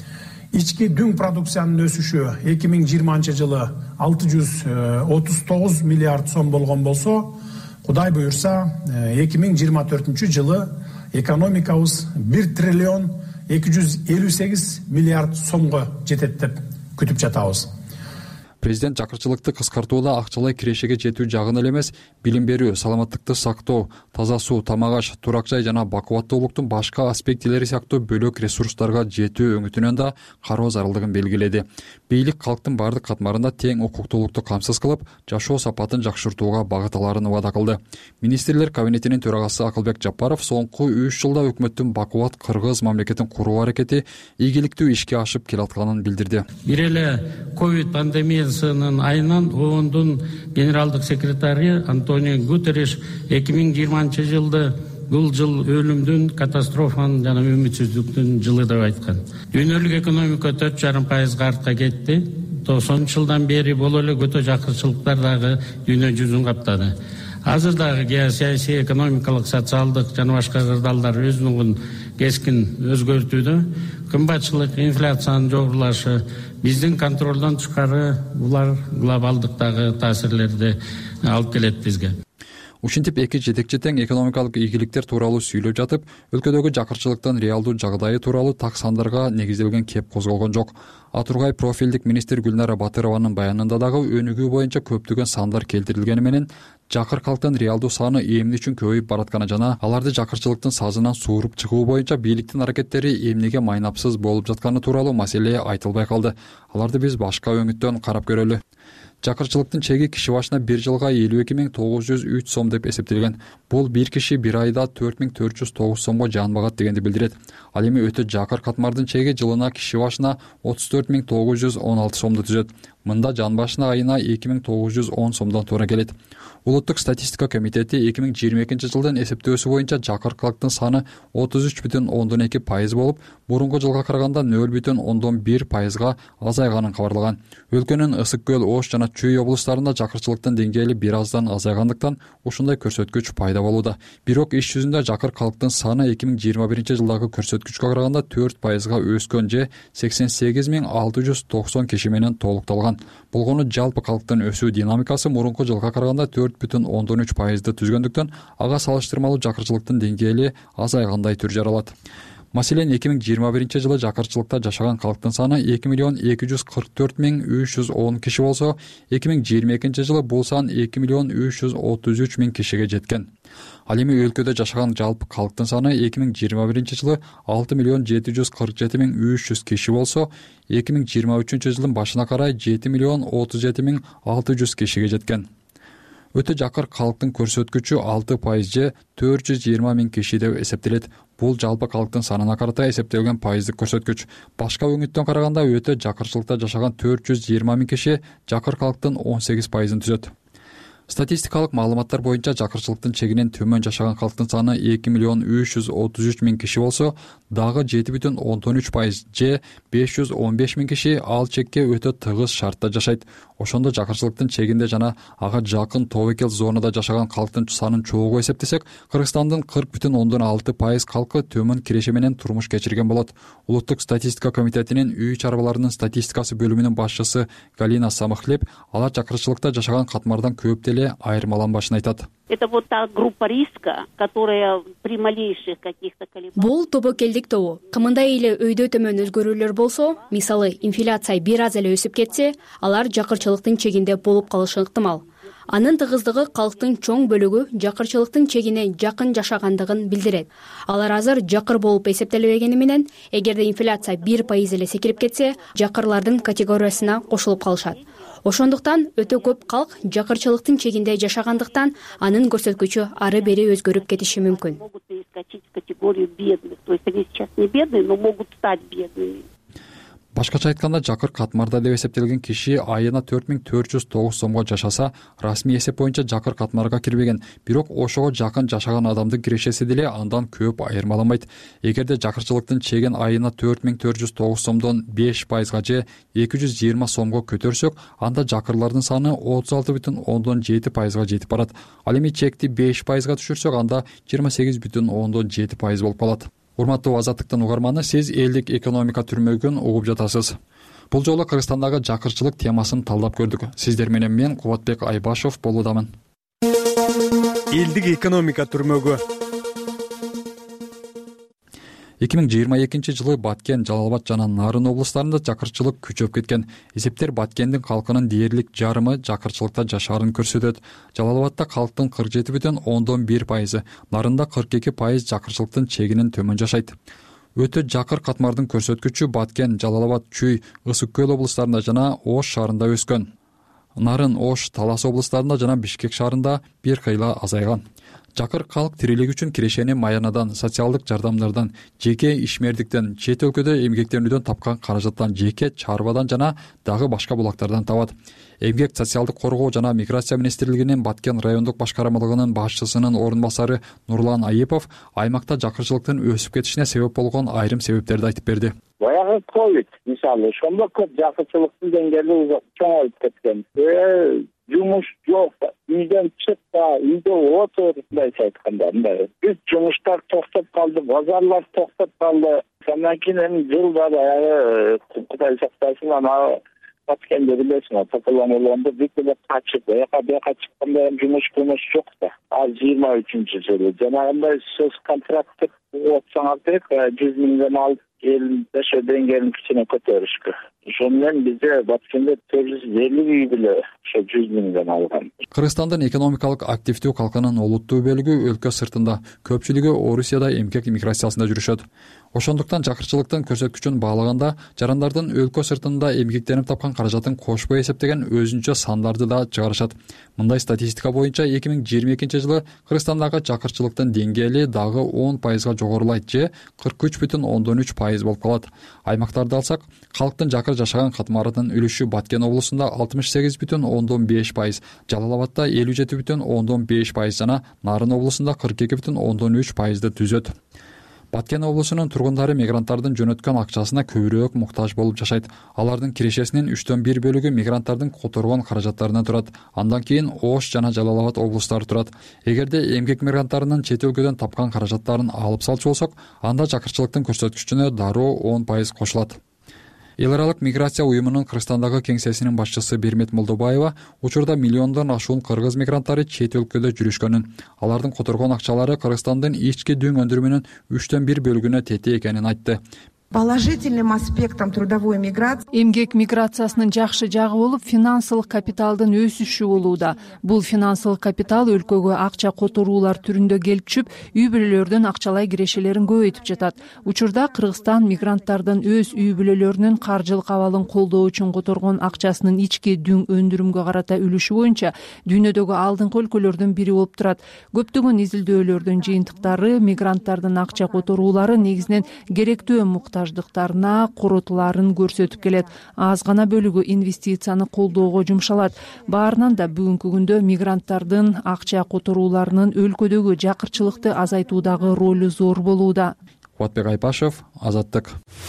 Ички дүң продукциянын өсүшү эки миң жыйырманчы жылы алты жүз отуз тогуз миллиард сом болгон болсо, Кудай буюрса, эки миң жыйырма төртүнчү жылы экономикабыз бир триллион эки жүз элүү сегиз миллиард сомго жетет деп күтүп жатабыз. Президент жакырчылыкты кыскартууда акчалай кирешеге жетүү жагын эле эмес, билим берүү, саламаттыкты сактоо, таза суу, тамак аш, турак жай жана бакубаттуулуктун башка аспектилери сыяктуу бөлөк ресурстарга жетүү өңүтүнөн да кароо зарылдыгын белгиледи. Бийлик калктын бардык катмарында тең укуктуулукту камсыз кылып, жашоо сапатын жакшыртууга багыт аларын убада кылды. Министрлер кабинетинин төрагасы Акылбек Жапаров соңку үч жылда өкмөттүн бакубат Кыргыз мамлекетин куруу аракети ийгиликтүү ишке ашып келатканын билдирди. Бир эле ковид пандемиясы айынан оондун генералдык секретары Антонио Гутерриш эки миң жыйырманчы жылды бул жыл өлүмдүн, катастрофанын жана үмүтсүздүктүн жылы деп айткан. Дүйнөлүк экономика төрт жарым пайызга артка кетти. токсонунчу жылдан бери бул эле көтө жакырчылыктар дагы дүйнө жүзүн каптады. Азыр дагы геосаясий, экономикалык, социалдык жана башка кырдаалдар өзүнүн кескин өзгөртүүдө. Кымбатчылык, инфляциянын жогорулашы, биздин контролдон тышкары булар глобалдыктагы таасирлерди алып келет бизге. Ушинтип эки жетекчи тең экономикалык ийгиликтер тууралуу сүйлөп жатып, өлкөдөгү жакырчылыктын реалдуу жагдайы тууралуу так сандарга негизделген кеп козголгон жок. Атургай профилдик министр Гүлнара Батырованын баянында дагы өнүгүү боюнча көптөгөн сандар келтирилгени менен, жакыр калктын реалдуу саны эмне үчүн көбөйүп баратканы жана аларды жакырчылыктын сазынан сууруп чыгуу боюнча бийликтин аракеттери эмнеге майнапсыз болуп жатканы тууралуу маселе айтылбай калды. Аларды биз башка өңүттөн карап көрөлү. Жакырчылыктын чеги киши башына бир жылга элүү эки миң тогуз жүз үч сом деп эсептелген. Бул бир киши бир айда төрт миң төрт жүз тогуз сомго жан багат дегенди билдирет. Ал эми өтө жакыр катмардын чеги жылына киши башына отуз төрт миң тогуз жүз он алты сомду түзөт. Мында жан башына айына эки миң тогуз жүз он сомдон туура келет. Улуттук статистика комитети эки миң жыйырма экинчи жылдын эсептөөсү боюнча жакыр калктын саны отуз үч бүтүн ондон эки пайыз болуп, мурунку жылга караганда нөл бүтүн ондон бир пайызга азайганын кабарлаган. Өлкөнүн Ысык көл, Ош жана Чүй облустарында жакырчылыктын деңгээли бир аздан азайгандыктан ушундай көрсөткүч пайда болууда. Бирок иш жүзүндө жакыр калктын саны эки миң жыйырма биринчи жылдагы көрсөткүчкө караганда төрт пайызга өскөн же сексен сегиз миң алты жүз токсон киши менен толукталган. Болгону жалпы калктын өсүү динамикасы мурунку жылга караганда төрт бүтүн ондон үч пайызды түзгөндүктөн ага салыштырмалуу жакырчылыктын деңгээли азайгандай түр жаралат. Маселен, эки миң жыйырма биринчи жылы жакырчылыкта жашаган калктын саны эки миллион эки жүз кырк төрт миң үч жүз он киши болсо, эки миң жыйырма экинчи жылы бул сан эки миллион үч жүз отуз үч миң кишиге жеткен. Ал эми өлкөдө жашаган жалпы калктын саны эки миң жыйырма биринчи жылы алты миллион жети жүз кырк жети миң үч жүз киши болсо, эки миң жыйырма үчүнчү жылдын башына карай жети миллион отуз жети миң алты жүз кишиге жеткен. Өтө жакыр калктын көрсөткүчү алты пайыз же төрт жүз жыйырма миң киши деп эсептелет. Бул жалпы калктын санына карата эсептелген пайыздык көрсөткүч. Башка өңүттөн караганда өтө жакырчылыкта жашаган төрт жүз жыйырма миң киши жакыр калктын он сегиз пайызын түзөт. Статистикалык маалыматтар боюнча жакырчылыктын чегинен төмөн жашаган калктын саны эки миллион үч жүз отуз үч миң киши болсо, дагы жети бүтүн ондон үч пайыз же беш жүз он беш миң киши ал чекке өтө тыгыз шартта жашайт. Ошондо жакырчылыктын чегинде жана ага жакын тобокел зонада жашаган калктын санын чогуу эсептесек, Кыргызстандын кырк бүтүн ондон алты пайыз калкы төмөн киреше менен турмуш кечирген болот. Улуттук статистика комитетинин үй чарбаларынын статистикасы бөлүмүнүн башчысы Галина Самыхлеб алар жакырчылыкта жашаган катмардан көп деле айырмаланбашын айтат. Это вот та группа риска, которая при малейших каких-то колебаниях. Бул тобокелдик тобу. Кымындай эле өйдө төмөн өзгөрүүлөр болсо, мисалы инфляция бир аз эле өсүп кетсе, алар жакырчылыктын чегинде болуп калышы ыктымал. Анын тыгыздыгы калктын чоң бөлүгү жакырчылыктын чегине жакын жашагандыгын билдирет. Алар азыр жакыр болуп эсептелбегени менен, эгерде инфляция бир пайыз эле секирип кетсе, жакырлардын категориясына кошулуп калышат. Ошондуктан өтө көп калк жакырчылыктын чегинде жашагандыктан анын көрсөткүчү ары бери өзгөрүп кетиши мүмкүн. башкача айтканда жакыр катмарда деп эсептелген киши айына төрт миң төрт жүз тогуз сомго жашаса, расмий эсеп боюнча жакыр катмарга кирбеген, бирок ошого жакын жашаган адамдын кирешеси деле андан көп айырмаланбайт. Эгерде жакырчылыктын чегин айына төрт миң төрт жүз тогуз сомдон беш пайызга же эки жүз жыйырма сомго көтөрсөк, анда жакырлардын саны отуз алты бүтүн ондон жети пайызга жетип барат. Ал эми чекти беш пайызга түшүрсөк, анда жыйырма сегиз бүтүн ондон жети пайыз болуп калат. Урматтуу Азаттыктын угарманы, сиз элдик экономика түрмөгүн угуп жатасыз. Бул жолу Кыргызстандагы жакырчылык темасын талдап көрдүк. Сиздер менен мен Кубатбек Айбашев болуудамын. Элдик экономика түрмөгү. эки миң жыйырма экинчи жылы Баткен, Жалал-Абад жана Нарын облустарында жакырчылык күчөп кеткен. Эсептер Баткендин калкынын дээрлик жарымы жакырчылыкта жашаарын көрсөтөт. Жалал-Абадта калктын кырк жети бүтүн ондон бир пайызы, Нарында кырк эки пайыз жакырчылыктын чегинен төмөн жашайт. Өтө жакыр катмардын көрсөткүчү Баткен, Жалал-Абад, Чүй, Ысык Көл облустарында жана Ош шаарында өскөн. Нарын, Ош, Талас облустарында жана Бишкек шаарында бир кыйла азайган. Жакыр калк тирилик үчүн кирешени маянадан, социалдык жардамдардан, жеке ишмердиктен, чет өлкөдө эмгектенүүдөн тапкан каражаттан, жеке чарбадан жана дагы башка булактардан табат. Эмгек, социалдык коргоо жана миграция министрлигинин Баткен райондук башкармалыгынын башчысынын орун басары Нурлан Айыпов аймакта жакырчылыктын өсүп кетишине себеп болгон айрым себептерди айтып берди. Баягы ковид мисалы ошондо көп жакырчылыктын деңгээли чоңоюп кеткен. Жумуш жок, үйдөн чыкпа, үйдө отур, мындайча айтканда. Бүт жумуштар токтоп калды, базарлар токтоп калды. Андан кийин эми жылда баягы Кудай сактасын, ана Баткенде билесиң, тополонолондо бүт эле качып, эка бека чыкканда жумуш жумуш жок да. Ал жыйырма үчүнчү жылы жанагындай сөз контракт отсаңар деп жүз миңден алып элүү деңгээлин кичине көтөрүшкө. Ошону менен бизде Баткенде төрт жүз элүү үй бүлө ошо жүз миңден алган. Кыргызстандын экономикалык активдүү калкынын олуттуу бөлүгү өлкө сыртында, көпчүлүгү Орусияда эмгек миграциясында жүрүшөт. Ошондуктан жакырчылыктын көрсөткүчүн баалаганда жарандардын өлкө сыртында эмгектенип тапкан каражатын кошпой эсептеген өзүнчө сандарды да чыгарышат. Мындай статистика боюнча эки миң жыйырма экинчи жылы Кыргызстандагы жакырчылыктын деңгээли дагы он пайызга жогорулайт же кырк үч бүтүн ондон үч пайыз болуп калат. Аймактарды алсак, калктын жакыр жашаган катмарынын үлүшү Баткен облусунда алтымыш сегиз бүтүн ондон беш пайыз, Жалал-Абадта элүү жети бүтүн ондон беш пайыз жана Нарын облусунда кырк эки бүтүн ондон үч пайызды түзөт. Баткен облусунун тургундары мигранттардын жөнөткөн акчасына көбүрөөк муктаж болуп жашайт. Алардын кирешесинин үчтөн бир бөлүгү мигранттардын которгон каражаттарынан турат. Андан кийин Ош жана Жалал-Абад облустары турат. Эгерде эмгек мигранттарынын чет өлкөдөн тапкан каражаттарын алып салчу болсок, анда жакырчылыктын көрсөткүчүнө дароо он пайыз кошулат. Эл аралык миграция уюмунун Кыргызстандагы кеңсесинин башчысы Бермет Молдобаева учурда миллиондон ашуун кыргыз мигранттары чет өлкөдө жүрүшкөнүн, алардын которгон акчалары Кыргызстандын ички дүң өндүрүмүнүн үчтөн бир бөлүгүнө тете экенин айтты. Положительным аспектом трудовой миграции эмгек миграциясынын жакшы жагы болуп финансылык капиталдын өсүшү болууда. Бул финансылык капитал өлкөгө акча которуулар түрүндө келип түшүп, үй бүлөлөрдүн акчалай кирешелерин көбөйтүп жатат. Учурда Кыргызстан мигранттардын өз үй бүлөлөрүнүн каржылык абалын колдоо үчүн которгон акчасынын ички дүң өндүрүмгө карата үлүшү боюнча дүйнөдөгү алдыңкы өлкөлөрдүн бири болуп турат. Көптөгөн изилдөөлөрдүн жыйынтыктары мигранттардын акча которуулары негизинен керектүү муктаждыктарына коротуларын көрсөтүп келет. Аз гана бөлүгү инвестицияны колдоого жумшалат. Баарынан да бүгүнкү күндө мигранттардын акча которууларынын өлкөдөгү жакырчылыкты азайтуудагы ролу зор болууда. Кубатбек Айбашев, Азаттык.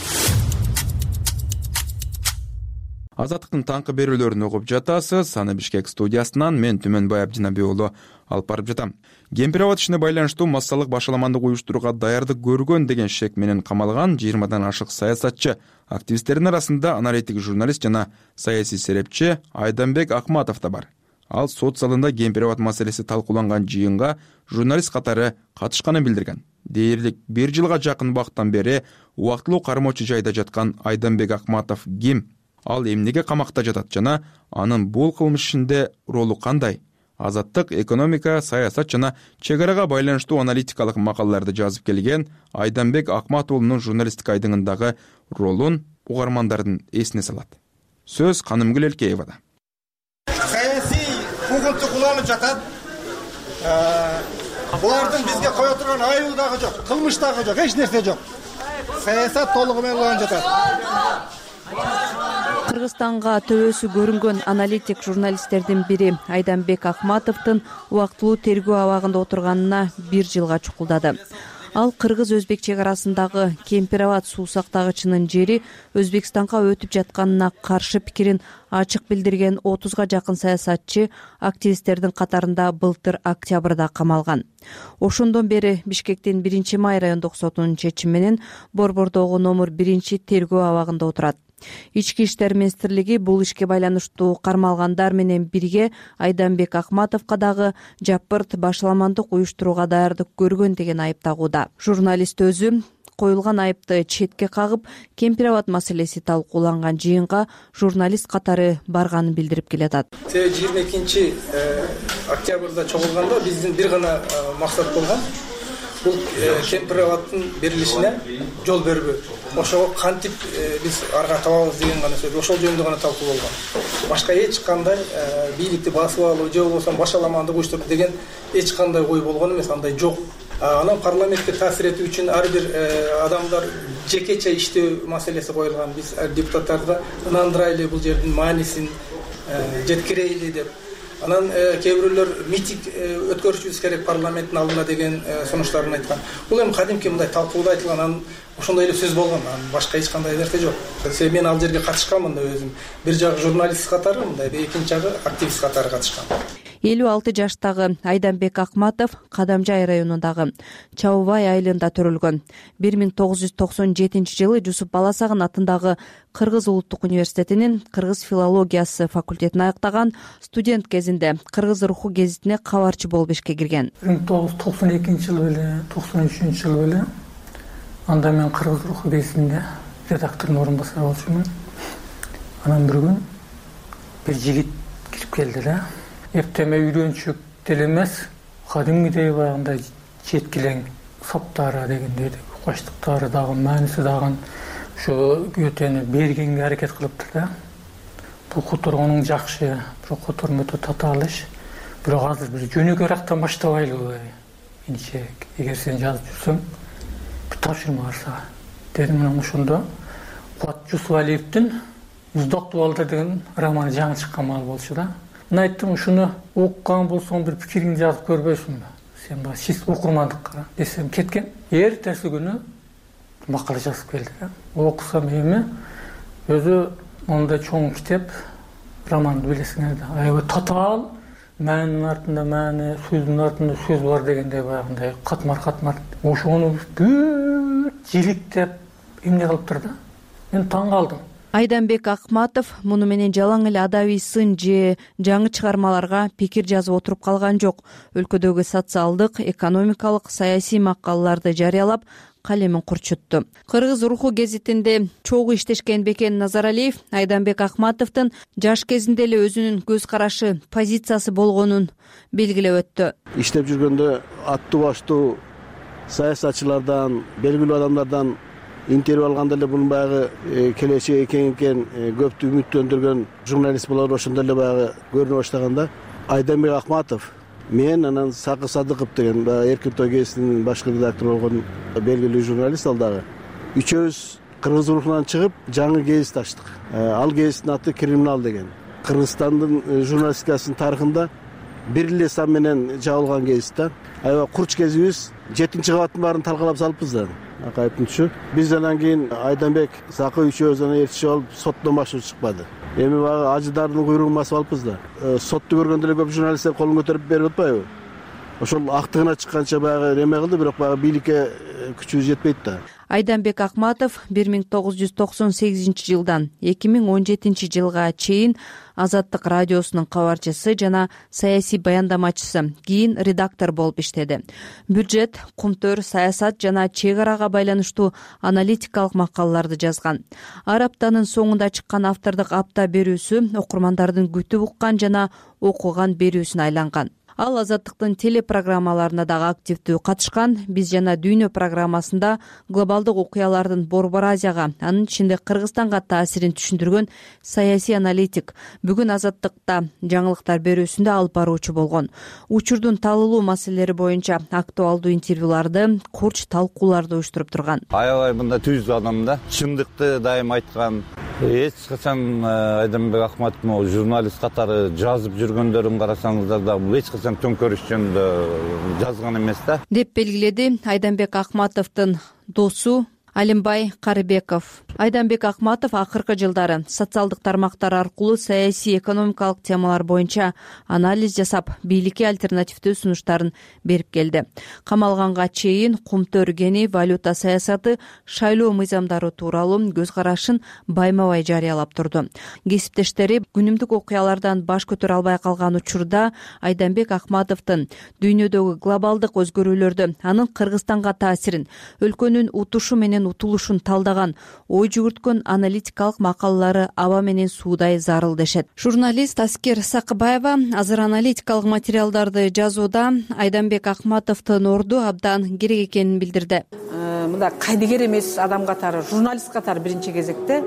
Азаттыктын таңкы берүүлөрүн угуп жатасыз. Аны Бишкек студиясынан мен Түмөнбай Абдинабек уулу алып барып жатам. Кемпир-абад ишине байланыштуу массалык башаламандык уюштурууга даярдык көргөн деген шек менен камалган жыйырмадан ашык саясатчы, активисттердин арасында аналитик журналист жана саясий серепчи Айданбек Акматов да бар. Ал сот залында Кемпир-абад маселеси талкууланган жыйынга журналист катары катышканын билдирген. Дээрлик бир жылга жакын убакыттан бери убактылуу кармоочу жайда жаткан Айданбек Акматов ким? Ал эмнеге камакта жатат жана анын бул кылмыш ишинде ролу кандай? Азаттык, экономика, саясат жана чек арага байланыштуу аналитикалык макалаларды жазып келген Айданбек Акматовунун журналистик айдыңындагы ролун угармандардын эсине салат. Сөз Канымгүл Элкеевада. Саясий куугунту куланып жатат. Булардын бизге кое турган айыбы дагы жок, кылмыш дагы жок, эч нерсе жок. Саясат толугу менен уланып жатат. Кыргызстанга төбөсү көрүнгөн аналитик журналисттердин бири Айданбек Акматовдун убактылуу тергөө абагында отурганына бир жылга чукулдады. Ал кыргыз-өзбек чек арасындагы Кемпир-Абад суу сактагычынын жери Өзбекстанга өтүп жатканына каршы пикирин ачык билдирген отузга жакын саясатчы активисттердин катарында былтыр октябрда камалган. Ошондон бери Бишкектин биринчи май райондук сотунун чечими менен Борбордогу номер биринчи тергөө абагында отурат. Ички иштер министрлиги бул ишке байланыштуу кармалгандар менен бирге Айданбек Акматовго дагы жапырт башаламандык уюштурууга даярдык көргөн деген айып тагууда. Журналист өзү коюлган айыпты четке кагып, Кемпир-Абад маселеси талкууланган жыйынга журналист катары барганын билдирип келатат. жыйырма экинчи октябрда чогулганда биздин бир гана максат болгон. Бул Кемпир-Абадтын берилишине жол бербөө. Ошого кантип биз арга табабыз деген гана сөз. Ошол жөнүндө гана талкуу болгон. Башка эч кандай бийликти басып алуу же болбосо башаламандык уюштуруу деген эч кандай ой болгон эмес, андай жок. Анан парламентке таасир этүү үчүн ар бир адамдар жекече иштөө маселеси коюлган. Биз депутаттарга ынандырайлы бул жердин маанисин жеткирейли деп. Анан кээ бирөөлөр митинг өткөрүшүбүз керек парламенттин алдында деген сунуштарын айткан. Бул эми кадимки мындай талкууда айтылган, анан ошондой эле сөз болгон. Анан башка эч кандай нерсе жок. Себеби мен ал жерге катышканмын да өзүм. Бир жагы журналист катары, мындай экинчи жагы активист катары катышкан. элүү алты жаштагы Айданбек Акматов Кадамжай районундагы Чабыбай айылында төрөлгөн. бир миң тогуз жүз токсон жетинчи жылы Жусуп Баласагын атындагы Кыргыз улуттук университетинин кыргыз филологиясы факультетин аяктаган. Студент кезинде Кыргыз руху гезитине кабарчы болуп ишке кирген. бир миң тогуз жүз токсон экинчи жылы беле, токсон үчүнчү жылы беле анда мен Кыргыз руху гезитинде редактордун орун басары болчумун. Анан бир күн бир жигит кирип келди да. Эптеме үйрөнчүк деле эмес, кадимгидей баягындай четкилең саптары дегендей укаштыктары дагы мааниси дагы ошо күйөтөнү бергенге аракет кылыптыр да. Бул которгонуң жакшы, бирок котормо өтө татаал иш. Бирок азыр бир жөнөкөйрөөктөн баштабайлыбы? Энче, эгер сен жазып жүрсөң, бир тапшырма бар сага. Дедим, анан ошондо Кубат Жусупалиевдин Уздактуу балдар деген романы жаңы чыккан маал болчу да. Мен айттым, ушуну окуган болсоң бир пикириңди жазып көрбөйсүңбү? Сен баа чист окурмандыкка десем кеткен. Эртеси күнү макала жазып келди. Окусам эми өзү мондай чоң китеп, романды билесиңер да. Аябай татаал, маанинин артында маани, сөздүн артында сөз бар дегендей баягындай катмар-катмар. Ошону бүт жиликтеп эмне кылыптыр да. Мен таң калдым. Айданбек Акматов муну менен жалаң эле адабий сын же жаңы чыгармаларга пикир жазып отуруп калган жок. Өлкөдөгү социалдык, экономикалык, саясий макалаларды жарыялап, калемин курчутту. Кыргыз руху гезитинде чогуу иштешкен Бекен Назаралиев Айданбек Акматовдун жаш кезинде эле өзүнүн көз карашы, позициясы болгонун белгилеп өттү. Иштеп жүргөндө аттуу баштуу саясатчылардан, белгилүү адамдардан интервью алганда эле бул баягы келечеги кең экен, көптү үмүттөндүргөн журналист болор, ошондо эле баягы көрүнө баштаганда Айданбек Акматов, мен анан Сакы Садыков деген баягы Эркин той гезитинин башкы редактору болгон белгилүү журналист ал дагы. Үчөөбүз Кыргыз рухунан чыгып жаңы гезит ачтык. Ал гезиттин аты Криминал деген. Кыргызстандын журналистикасынын тарыхында бир эле сан менен жабылган гезит да. Аябай курч кезибиз жетинчи кабаттын баарын талкалап салыппыз да. Акайыптынчу. Биз анан кийин Айданбек Сакы үчөөбүз анан эртишип алып соттон башка чыкпады. Эми баягы ажыдардын куйругун басып алыппыз да. Сотту көргөндө эле көп журналисттер колун көтөрүп берип атпайбы? Ошол актыгына чыкканча баягы эме кылды, бирок баягы бийликке күчүбүз жетпейт да. Айданбек Акматов бир миң тогуз жүз токсон сегизинчи жылдан эки миң он жетинчи жылга чейин Азаттык радиосунун кабарчысы жана саясий баяндамачысы, кийин редактор болуп иштеди. Бюджет, кумтөр, саясат жана чек арага байланыштуу аналитикалык макалаларды жазган. Ар аптанын соңунда чыккан автордук апта берүүсү окурмандардын күтүп уккан жана окуган берүүсүнө айланган. Ал Азаттыктын телепрограммаларына дагы активдүү катышкан. Биз жана дүйнө программасында глобалдык окуялардын Борбор Азияга, анын ичинде Кыргызстанга таасирин түшүндүргөн саясий аналитик. Бүгүн Азаттыкта жаңылыктар берүүсүндө алып баруучу болгон. Учурдун талуулуу маселелери боюнча актуалдуу интервьюларды, курч талкууларды уюштуруп турган. Аябай мында түз адам да, чындыкты дайым айткан, эч качан Айданбек Акматов могу журналист катары жазып жүргөндөрүн карасаңыздар да бул эч качан төңкөрүш жөнүндө жазган эмес да деп белгиледи Айданбек Акматовдун досу Алимбай Карыбеков. Айданбек Акматов акыркы жылдары социалдык тармактар аркылуу саясий экономикалык темалар боюнча анализ жасап, бийликке альтернативдүү сунуштарын берип келди. Камалганга чейин кумту өргени валюта саясаты, шайлоо мыйзамдары тууралуу көз карашын байма-бай жарыялап турду. Кесиптештери күнүмдүк окуялардан баш көтөрө албай калган учурда Айданбек Акматовдун дүйнөдөгү глобалдык өзгөрүүлөрдү, анын Кыргызстанга таасирин, өлкөнүн утушу менен утулушун талдаган, ой жүгүрткөн аналитикалык макалалары аба менен суудай зарыл дешет. Журналист Аскер Сакыбаева азыр аналитикалык материалдарды жазууда Айданбек Акматовдун орду абдан керек экенин билдирди. Мында кайдыгер эмес адам катары, журналист катары биринчи кезекте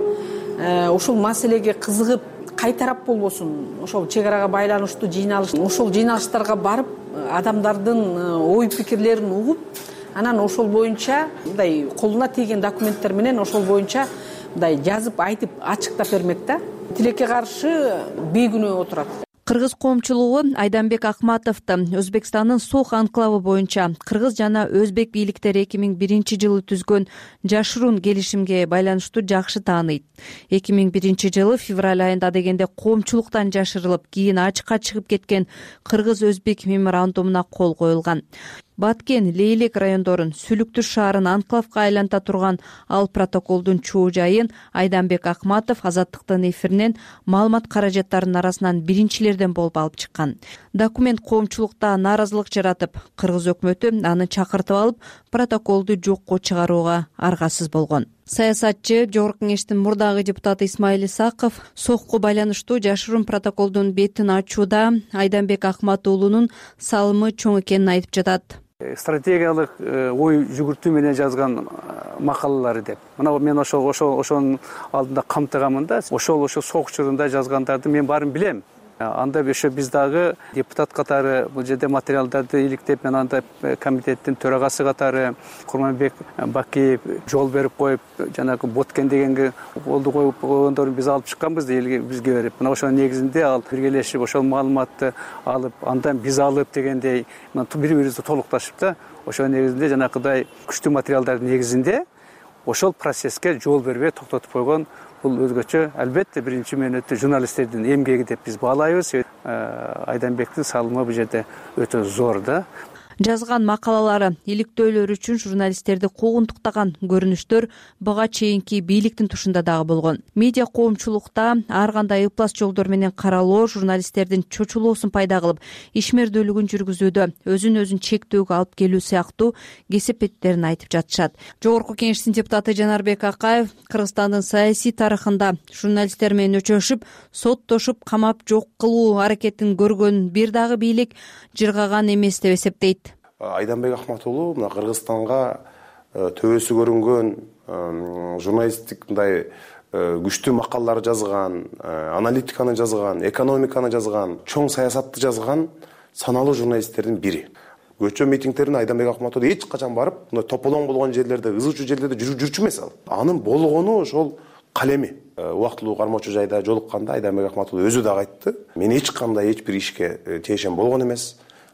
ушул маселеге кызыгып, кай тарап болбосун, ошол чек арага байланыштуу жыйналыш, ошол жыйналыштарга барып, адамдардын ой пикирлерин угуп, анан ошол боюнча мындай колуна тийген документтер менен ошол боюнча мындай жазып, айтып, ачыктап бермек да. Тилекке каршы бейкүнөө отурат. Кыргыз коомчулугу Айданбек Акматовду Өзбекстандын Сох анклавы боюнча кыргыз жана өзбек бийликтери эки миң биринчи жылы түзгөн жашыруун келишимге байланыштуу жакшы тааныйт. эки миң биринчи жылы февраль айында дегенде коомчулуктан жашырылып, кийин ачыкка чыгып кеткен Кыргыз-Өзбек меморандумуна кол коюлган. Баткен, Лейлек райондорун, Сүлүктү шаарын анклавга айланта турган ал протоколдун чоо жайын Айданбек Акматов Азаттыктын эфиринен маалымат каражаттарынын арасынан биринчилерден болуп алып чыккан. Документ коомчулукта нааразылык жаратып, Кыргыз өкмөтү аны чакыртып алып, протоколду жокко чыгарууга аргасыз болгон. Саясатчы, Жогорку Кеңештин мурдагы депутаты Исмаил Исаков Сохко байланыштуу жашыруун протоколдун бетин ачууда Айданбек Акмат уулунун салымы чоң экенин айтып жатат. Стратегиялык ой жүгүртүү менен жазган макалалары деп. Мына мен ошол ошол ошонун алдында камтыганмын да. Ошол ошол Сох учурунда жазгандарды мен баарын билем. Анда ошо биз дагы депутат катары бул жерде материалдарды иликтеп, мен анда комитеттин төрагасы катары Курманбек Бакиев жол берип коюп, жанагы Боткен дегенге болду коюп койгондорун биз алып чыкканбыз элге бизге берип. Мына ошонун негизинде ал биргелешип ошол маалыматты алып, андан биз алып дегендей бири-бирибизди толукташып да, ошонун негизинде жанакыдай күчтүү материалдардын негизинде ошол процесске жол бербей токтотуп койгон. Бул өзгөчө албетте биринчи мөөнөттө журналисттердин эмгеги деп биз баалайбыз. Айданбектин салымы бул жерде өтө зор да. Жазган макалалары иликтөөлөр үчүн журналисттерди куугунтуктаган көрүнүштөр буга чейинки бийликтин тушунда дагы болгон. Медиа коомчулукта ар кандай ыплас жолдор менен каралоо журналисттердин чочулоосун пайда кылып, ишмердүүлүгүн жүргүзүүдө өзүн өзүн чектөөгө алып келүү сыяктуу кесепеттерин айтып жатышат. Жогорку Кеңештин депутаты Жанарбек Акаев Кыргызстандын саясий тарыхында журналисттер менен өчөшүп, соттошуп, камап жок кылуу аракетин көргөн бир дагы бийлик жыргаган эмес деп эсептейт. Айданбек Акмат уулу мына Кыргызстанга төбөсү көрүнгөн журналисттик мындай күчтүү макалалар жазган, аналитиканы жазган, экономиканы жазган, чоң саясатты жазган саналуу журналисттердин бири. Көчө митингтерине Айданбек Акмат уулу эч качан барып, мына тополоң болгон жерлерде, ызычуу жерлерде жүрчү эмес ал. Анын болгону ошол калеми. Убактылуу кармоочу жайда жолукканда Айданбек Акмат уулу өзү дагы айтты. Мен эч кандай эч бир ишке тиешем болгон эмес.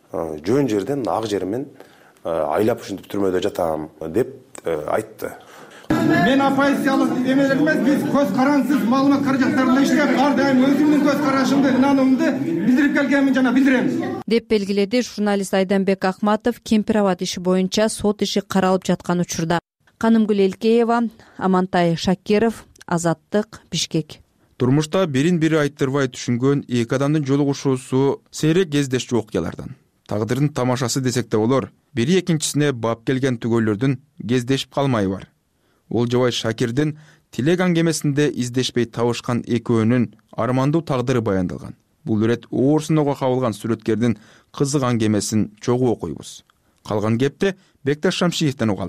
Жөн жерден ак жеримен айлап ушинтип түрмөдө жатам деп айтты. Мен оппозициялык эмелер эмес, биз көз карансыз маалымат каражаттарында иштеп, ар дайым өзүмдүн көз карашымды, ынанымды билдирип келгенмин жана билдирем. Деп белгиледи журналист Айданбек Акматов Кемпир абад иши боюнча сот иши каралып жаткан учурда. Канымгүл Элкеева, Амантай Шакиров, Азаттык, Бишкек. Турмушта бирин-бири айттырбай түшүнгөн эки адамдын жолугушуусу сейрек кездешчү окуялардан. Тагдырдын тамашасы десек да болор. Бири экинчисине бап келген түгөйлөрдүн кездешип калмайы бар. Олжобай Шакирдин тилек аңгемесинде издешпей табышкан экөөнүн армандуу тагдыры баяндалган. Бул ирет оорсунууга кабылган сүрөткердин кызык аңгемесин чогуу окуйбуз. Калган кепти Бекташ Шамшиевден угалы.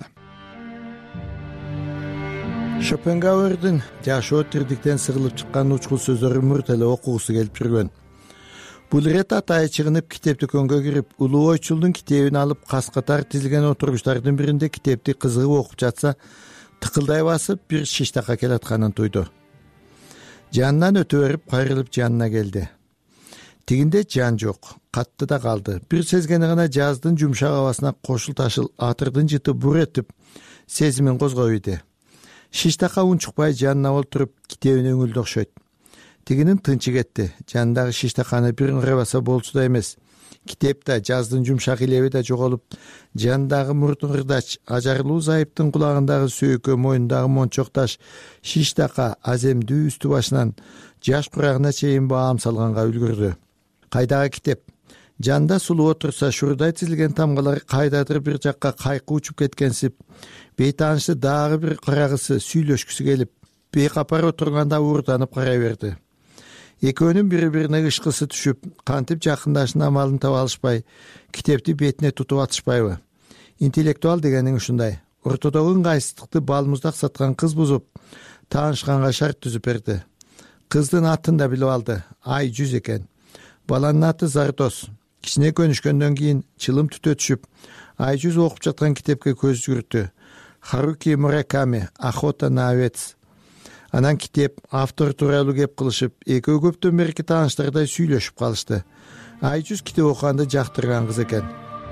Шопенгауэрдин жашоо тирдиктен сыгылып чыккан учкул сөздөрү мурт эле окугусу келип жүргөн. Бул ирет атайы чыгынып китеп дүкөнгө кирип, улуу ойчулдун китебин алып, кас катар тизилген отургучтардын биринде китепти кызыгып окуп жатса, тыкылдай басып бир шиштакка келатканын туйду. жанынан өтө берип кайрылып жанына келди. Тигинде жан жок, катты да калды. Бир сезгени гана жаздын жумшак абасына кошул ташыл атырдын жыты бур этип сезимин козгоп иди. Шиштака унчукпай жанына олтуруп китебин өңүлдү окшойт. Тигинин тынчы кетти. Жанындагы шиштаканы бир ыңгырабаса болчу да эмес. Китеп да, жаздын жумшак илеби да жоголуп, жандагы мурдун ырдач, ажарлуу зайыптын кулагындагы сөөкө, мойнундагы мончок таш, шиштака аземдүү үстү башынан жаш курагына чейин баам салганга үлгүрдү. Кайдагы китеп? Жанда сулуу отурса, шурдай тизилген тамгалар кайдадыр бир жакка кайкы учуп кеткенсип, бейтанышты дагы бир карагысы сүйлөшкүсү келип, бейкапар отурганда уурданып карай берди. Экөөнүн бири-бирине ышкысы түшүп, кантип жакындашын амалын таба алышпай, китепти бетине тутуп атышпайбы? Интеллектуал дегениң ушундай. Ортодогу ыңгайсыздыкты балмуздак саткан кыз бузуп, таанышканга шарт түзүп берди. Кыздын атын да билип алды. Ай жүз экен. Баланын аты Зардос. Кичине көнүшкөндөн кийин чылым түтө түшүп, Ай жүз окуп жаткан китепке көз жүгүрттү. Харуки Мураками, Охота на овец. Анан китеп, автор тууралуу кеп кылышып, экөө көптөн берки тааныштардай сүйлөшүп калышты. Ай жүз китеп окуганды жактырган кыз экен.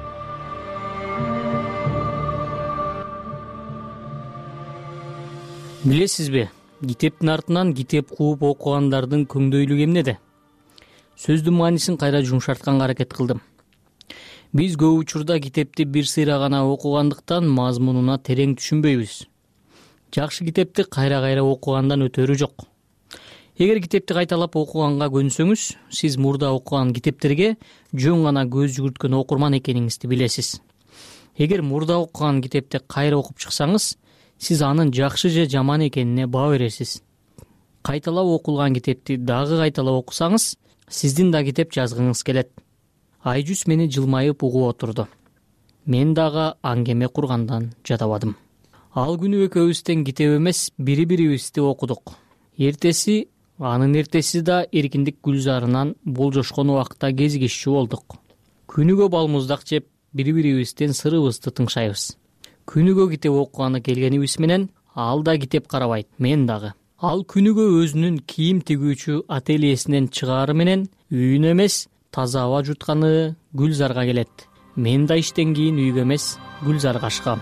Билесизби, китептин артынан китеп кууп окугандардын көңдөйлүгү эмнеде? Сөздүн маанисин кайра жумшартканга аракет кылдым. Биз көп учурда китепти бир сыйра гана окугандыктан мазмунуна терең түшүнбөйбүз. Жакшы китепти кайра-кайра окугандан өтөрү жок. Эгер китепти кайталап окуганга көнсөңүз, сиз мурда окуган китептерге жөн гана көз жүгүрткөн окурман экениңизди билесиз. Эгер мурда окуган китепти кайра окуп чыксаңыз, сиз анын жакшы же жаман экенине баа бересиз. Кайталап окулган китепти дагы кайталап окусаңыз, сиздин да китеп жазгыңыз келет. Ай жүз мени жылмайып угуп отурду. Мен дагы аңгеме кургандан жадабадым. Ал күнү экөөбүздөн китеп эмес, бири-бирибизди окудук. Эртеси, анын эртеси да эркиндик гүлзарынан болжошкон убакта кезигишчү болдук. Күнүгө балмуздак жеп, бири-бирибизден сырыбызды тыңшайбыз. Күнүгө китеп окуганы келгенибиз менен, ал да китеп карабайт, мен дагы. Ал күнүгө өзүнүн кийим тигүүчү ательесинен чыгаары менен үйүнө эмес, таза аба жутканы гүлзарга келет. Мен да иштен кийин үйгө эмес, гүлзарга чыгам.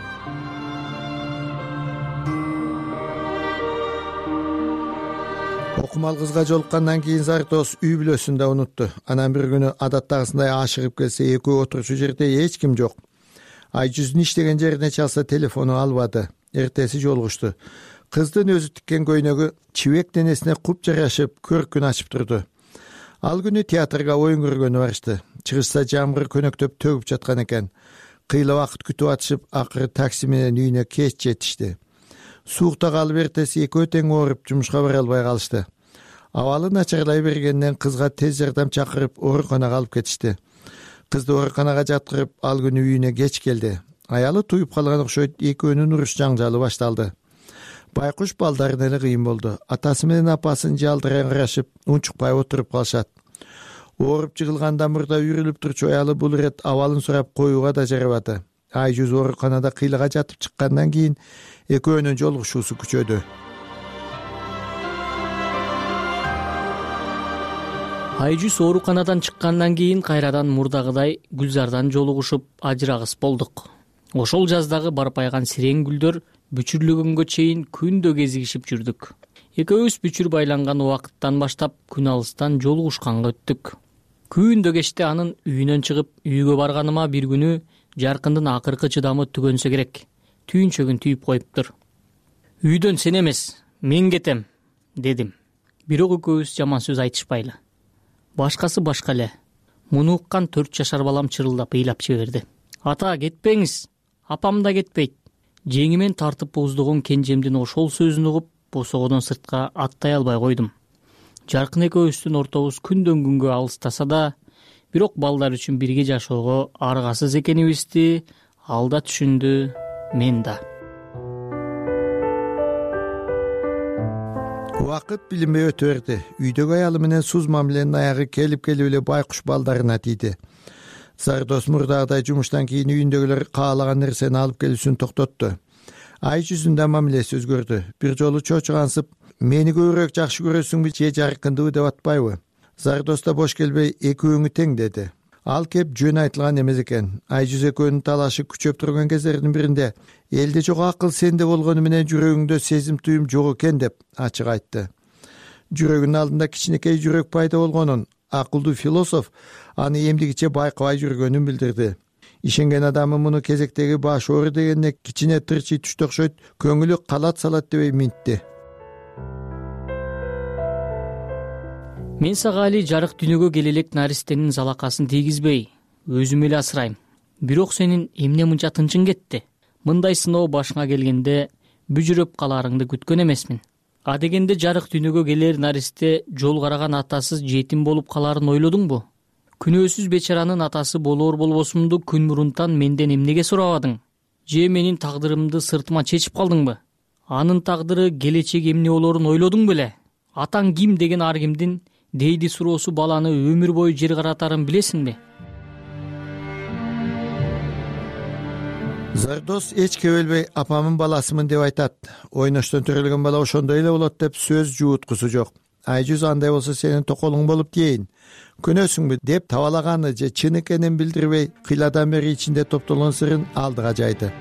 Окумал кызга жолуккандан кийин Зардос үй бүлөсүн да унутту. Анан бир күнү адаттагысындай ашыгып келсе, экөө отурчу жерде эч ким жок. Ай жүздүн иштеген жерине чалса, телефону албады. Эртеси жолугушту. Кыздын өзү тиккен көйнөгү чибек денесине куп жарашып, көркүн ачып турду. Ал күнү театрга оюн көргөнү барышты. Чыгышса жамгыр көнөктөп төгүп жаткан экен. Кыйла убакыт күтүп атышып, акыры такси менен үйүнө кеч жетишти. Суукта калып эртеси экөө тең ооруп, жумушка бара албай калышты. Абалы начарлай бергенден кызга тез жардам чакырып, ооруканага алып кетишти. Кызды ооруканага жаткырып, ал күнү үйүнө кеч келди. Аялы туюп калган окшойт, экөөнүн уруш жаңжалы башталды. Байкуш балдарын эле кыйын болду. Атасы менен апасын жалдыран карашып, унчукпай отуруп калышат. Ооруп жыгылганда мурда үйрүлүп турчу аялы бул ирет абалын сурап коюуга да жарабады. Ай жүз ооруканада кыйлага жатып чыккандан кийин экөөнүн жолугушуусу күчөдү. Ай жүз ооруканадан чыккандан кийин кайрадан мурдагыдай гүлзардан жолугушуп, ажырагыс болдук. Ошол жаздагы барпайган сирең гүлдөр бүчүрлүгөнгө чейин күндө кезигишип жүрдүк. Экөөбүз бүчүр байланган убакыттан баштап күн алыстан жолугушканга өттүк. Күндө кечте анын үйүнөн чыгып, үйгө барганыма бир күнү жаркындын акыркы чыдамы түгөнсө керек. Түйүнчөгүн түйүп коюптур. Үйдөн сен эмес, мен кетем, дедим. Бирок экөөбүз жаман сөз айтышпайлы. Башкасы башка эле. Муну уккан төрт жашар балам чырылдап ыйлап жиберди. Ата, кетпеңиз. Апам да кетпейт. Жеңимен тартып боздогон кенжемдин ошол сөзүн угуп, босогодон сыртка аттай албай койдум. Жаркын экөөбүздүн ортобуз күндөн күнгө алыстаса да, бирок балдар үчүн бирге жашоого аргасыз экенибизди ал да түшүндү, мен да. Убакыт билинбей өтө берди. Үйдөгү аялы менен Суз мамиленин аягы келип-келип эле байкуш балдарына тийди. Зардос мурдагыдай жумуштан кийин үйүндөгүлөр каалаган нерсени алып келүүсүн токтотту. Ай жүзүндө мамилеси өзгөрдү. Бир жолу чочугансып, мени көбүрөөк жакшы көрөсүңбү же жаркындыбы деп атпайбы? Зардос да бош келбей экөөңү тең деди. Ал кеп жөн айтылган эмес экен. Айжүз экөөнүн талашы күчөп турган кездердин биринде элде жок акыл сенде болгону менен жүрөгүңдө сезим туюм жок экен деп ачык айтты. Жүрөгүнүн алдында кичинекей жүрөк пайда болгонун акылдуу философ аны эмдигиче байкабай жүргөнүн билдирди. Ишенген адамы муну кезектеги баш оору дегенде кичине тырчый түштө окшойт, көңүлү калат салат дебей минтти. Мен сага али жарык дүйнөгө келе элек наристенин залакасын тийгизбей, өзүм эле асырайм. Бирок сенин эмне мынча тынчың кетти? Мындай сыноо башыңа келгенде бүжүрөп каларыңды күткөн эмесмин. А дегенде жарык дүйнөгө келер наристе жол караган атасыз жетим болуп каларын ойлодуңбу? Күнөөсүз бечаранын атасы болоор болбосумду күн мурунтан менден эмнеге сурабадың? Же менин тагдырымды сыртыма чечип калдыңбы? Анын тагдыры, келечеги эмне болоорун ойлодуң беле? Атаң ким деген ар кимдин дейди суроосу баланы өмүр бою жер каратарын билесиңби? Зардос эч кебелбей апамын баласымын деп айтат. Ойноштон төрөлгөн бала ошондой эле болот деп сөз жууткусу жок. Айжүз андай болсо сенин токолуң болуп дейин. Көнөсүңбү деп табалаганы же чын экенин билдирбей, кыйладан бери ичинде топтолгон сырын алдыга жайды.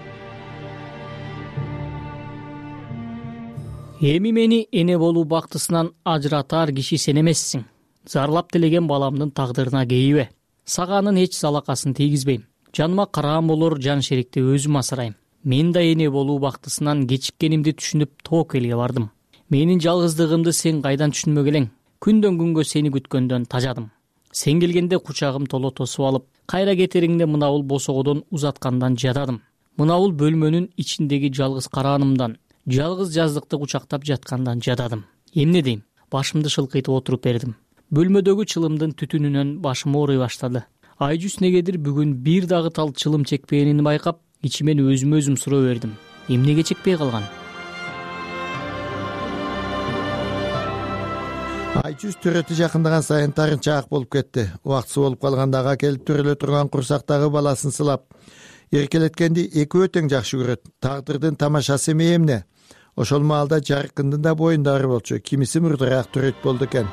Эми мени эне болуу бактысынан ажыратар киши сен эмессиң. Зарлап тилеген баламдын тагдырына кейбе. Сага анын эч залакасын тийгизбейм. Жаныма караан болор жан шерикти өзүм асырайм. Мен да эне болуу бактысынан кечиккенимди түшүнүп тоок элге бардым. Менин жалгыздыгымды сен кайдан түшүнмөк элең? Күндөн күнгө сени күткөндөн тажадым. Сен келгенде кучагым толо тосуп алып, кайра кетериңде мынабул босогодон узаткандан жададым. Мынабул бөлмөнүн ичиндеги жалгыз караанымдан, жалгыз жаздыкты кучактап жаткандан жададым. Эмне дейм? Башымды шылкыйтып отуруп бердим. Бөлмөдөгү чылымдын түтүнүнөн башым ооруй баштады. Айжүз негедир бүгүн бир дагы тал чылым чекпегенин байкап, ичимен өзүмө өзүм суроо бердим. Эмнеге чекпей калган? Айжүз төрөтү жакындаган сайын тарынчаак болуп кетти. Убактысы болуп калганда ага келип төрөлө турган курсактагы баласын сылап, эркелеткенди экөө тең жакшы көрөт. Тагдырдын тамашасы эмне? Ошол маалда жаркындын да боюнда ары болчу. Кимиси мурдараак төрөт болду экен.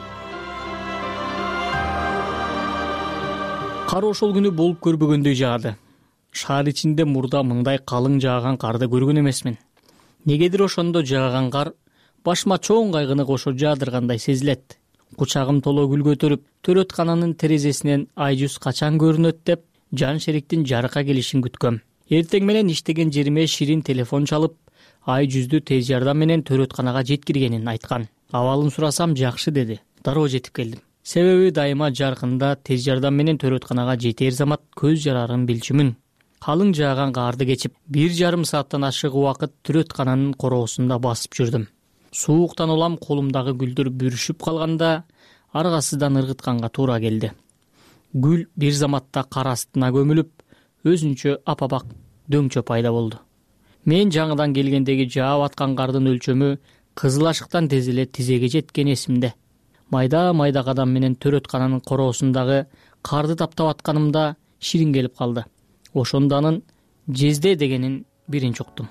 Кар ошол күнү болуп көрбөгөндөй жаады. Шаар ичинде мурда мындай калың жааган карды көргөн эмесмин. Негедир ошондо жааган кар башыма чоң кайгыны кошо жаадыргандай сезилет. Кучагым толо гүл көтөрүп, төрөткананын терезесинен Айжүз качан көрүнөт деп жан шериктин жарыка келишин күткөм. Эртең менен иштеген жериме Ширин телефон чалып, Айжүздү тез жардам менен төрөтканага жеткиргенин айткан. Абалын сурасам жакшы деди. Дароо жетип келдим. Себеби дайыма жаркында тез жардам менен төрөтканага жетер замат көз жарарын билчүмүн. Калың жааган карды кечип, бир жарым сааттан ашык убакыт төрөткананын короосунда басып жүрдүм. Сууктан улам колумдагы гүлдөр бүрүшүп калганда, аргасыздан ыргытканга туура келди. Гүл бир заматта кар астына көмүлүп, өзүнчө апабак дөңчө пайда болду. Мен жаңыдан келгендеги жаап аткан кардын өлчөмү кызыл ашыктан тез эле тизеге жеткен эсимде. Майда-майда кадам менен төрөткананын короосундагы карды таптап атканымда Ширин келип калды. Ошондо анын жезде дегенин биринчи уктум.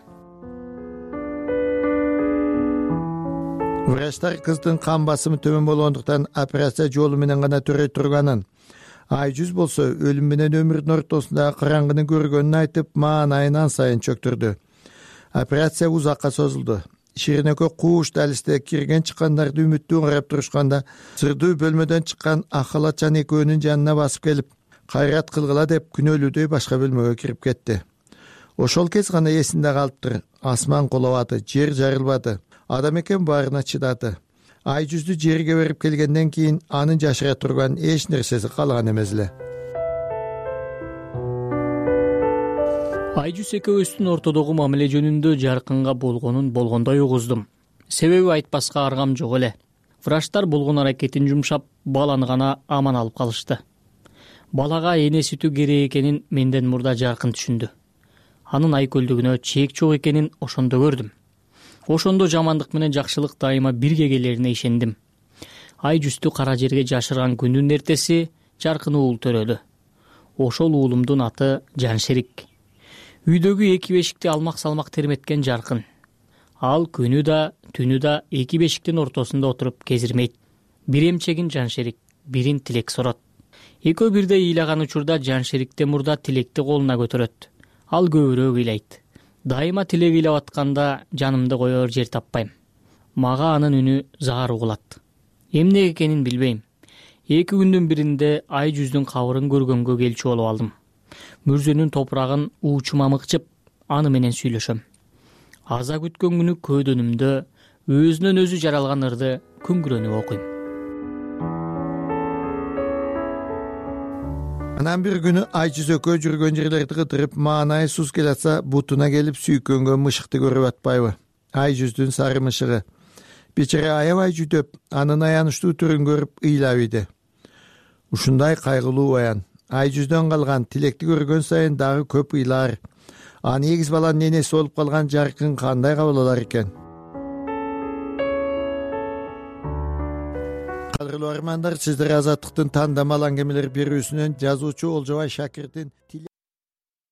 Врачтар кыздын кан басымы төмөн болгондуктан операция жолу менен гана төрөй турганын, Айжүз болсо өлүм менен өмүрдүн ортосундагы караңгыны көргөнүн айтып, маанайынан сайын чөктүрдү. Операция узакка созулду. Ширин экөө кууш далисте кирген чыккандарды үмүттүү карап турушканда, сырдуу бөлмөдөн чыккан ак халатчан экөөнүн жанына басып келип, кайрат кылгыла деп күнөөлүүдөй башка бөлмөгө кирип кетти. Ошол кез гана эсинде калыптыр. Асман колобады, жер жарылбады. Адам экен баарына чыдады. Айжүздү жерге берип келгенден кийин анын жашыра турган эч нерсеси калган эмес эле. Айжүз экөөбүздүн ортодогу мамиле жөнүндө жаркынга болгонун болгондой угуздум. Себеби айтпаска аргам жок эле. Врачтар болгон аракетин жумшап, баланы гана аман алып калышты. Балага эне сүтү керек экенин менден мурда жаркын түшүндү. Анын айкөлдүгүнө чек жок экенин ошондо көрдүм. Ошондо жамандык менен жакшылык дайыма бирге келерине ишендим. Айжүздү кара жерге жашырган күндүн эртеси жаркын уул төрөдү. Ошол уулумдун аты Жаншерик. Үйдөгү эки бешикти алмак салмак терметкен жаркын. Ал күнү да түнү да эки бешиктин ортосунда отуруп кезирмейт. Бир эмчегин Жаншерик, бирин Тилек сорот. Экөө бирдей ыйлаган учурда Жаншериктен мурда Тилекти колуна көтөрөт. Ал көбүрөөк ыйлайт. Дайыма Тилек ыйлап атканда жанымды коер жер таппайм. Мага анын үнү заар угулат. Эмне экенин билбейм. Эки күндүн биринде ай жүздүн кабырын көргөнгө келчү болуп алдым. Мүрзөнүн топурагын уучума мыкчып, аны менен сүйлөшөм. Аза күткөн күнү көөдөнүмдө өзүнөн өзү жаралган ырды күңгүрөнүп окуйм. Анан бир күнү ай жүзөккө жүргөн жерлерди кыдырып, маанай сус келатса, бутуна келип сүйкөнгөн мышыкты көрүп атпайбы? Ай жүздүн сары мышыгы. Бечере аябай жүдөп, анын аянычтуу түрүн көрүп ыйлап иди. Ушундай кайгылуу аян. Ай жүздөн калган Тилекти көргөн сайын дагы көп ыйлар. Аны эгиз баланын энеси болуп калган Жаркын кандай кабыл алар экен? Кадырлуу армандар, сиздер Азаттыктын тандамал аңгемелер берүүсүнөн жазуучу Олжобай Шакирдин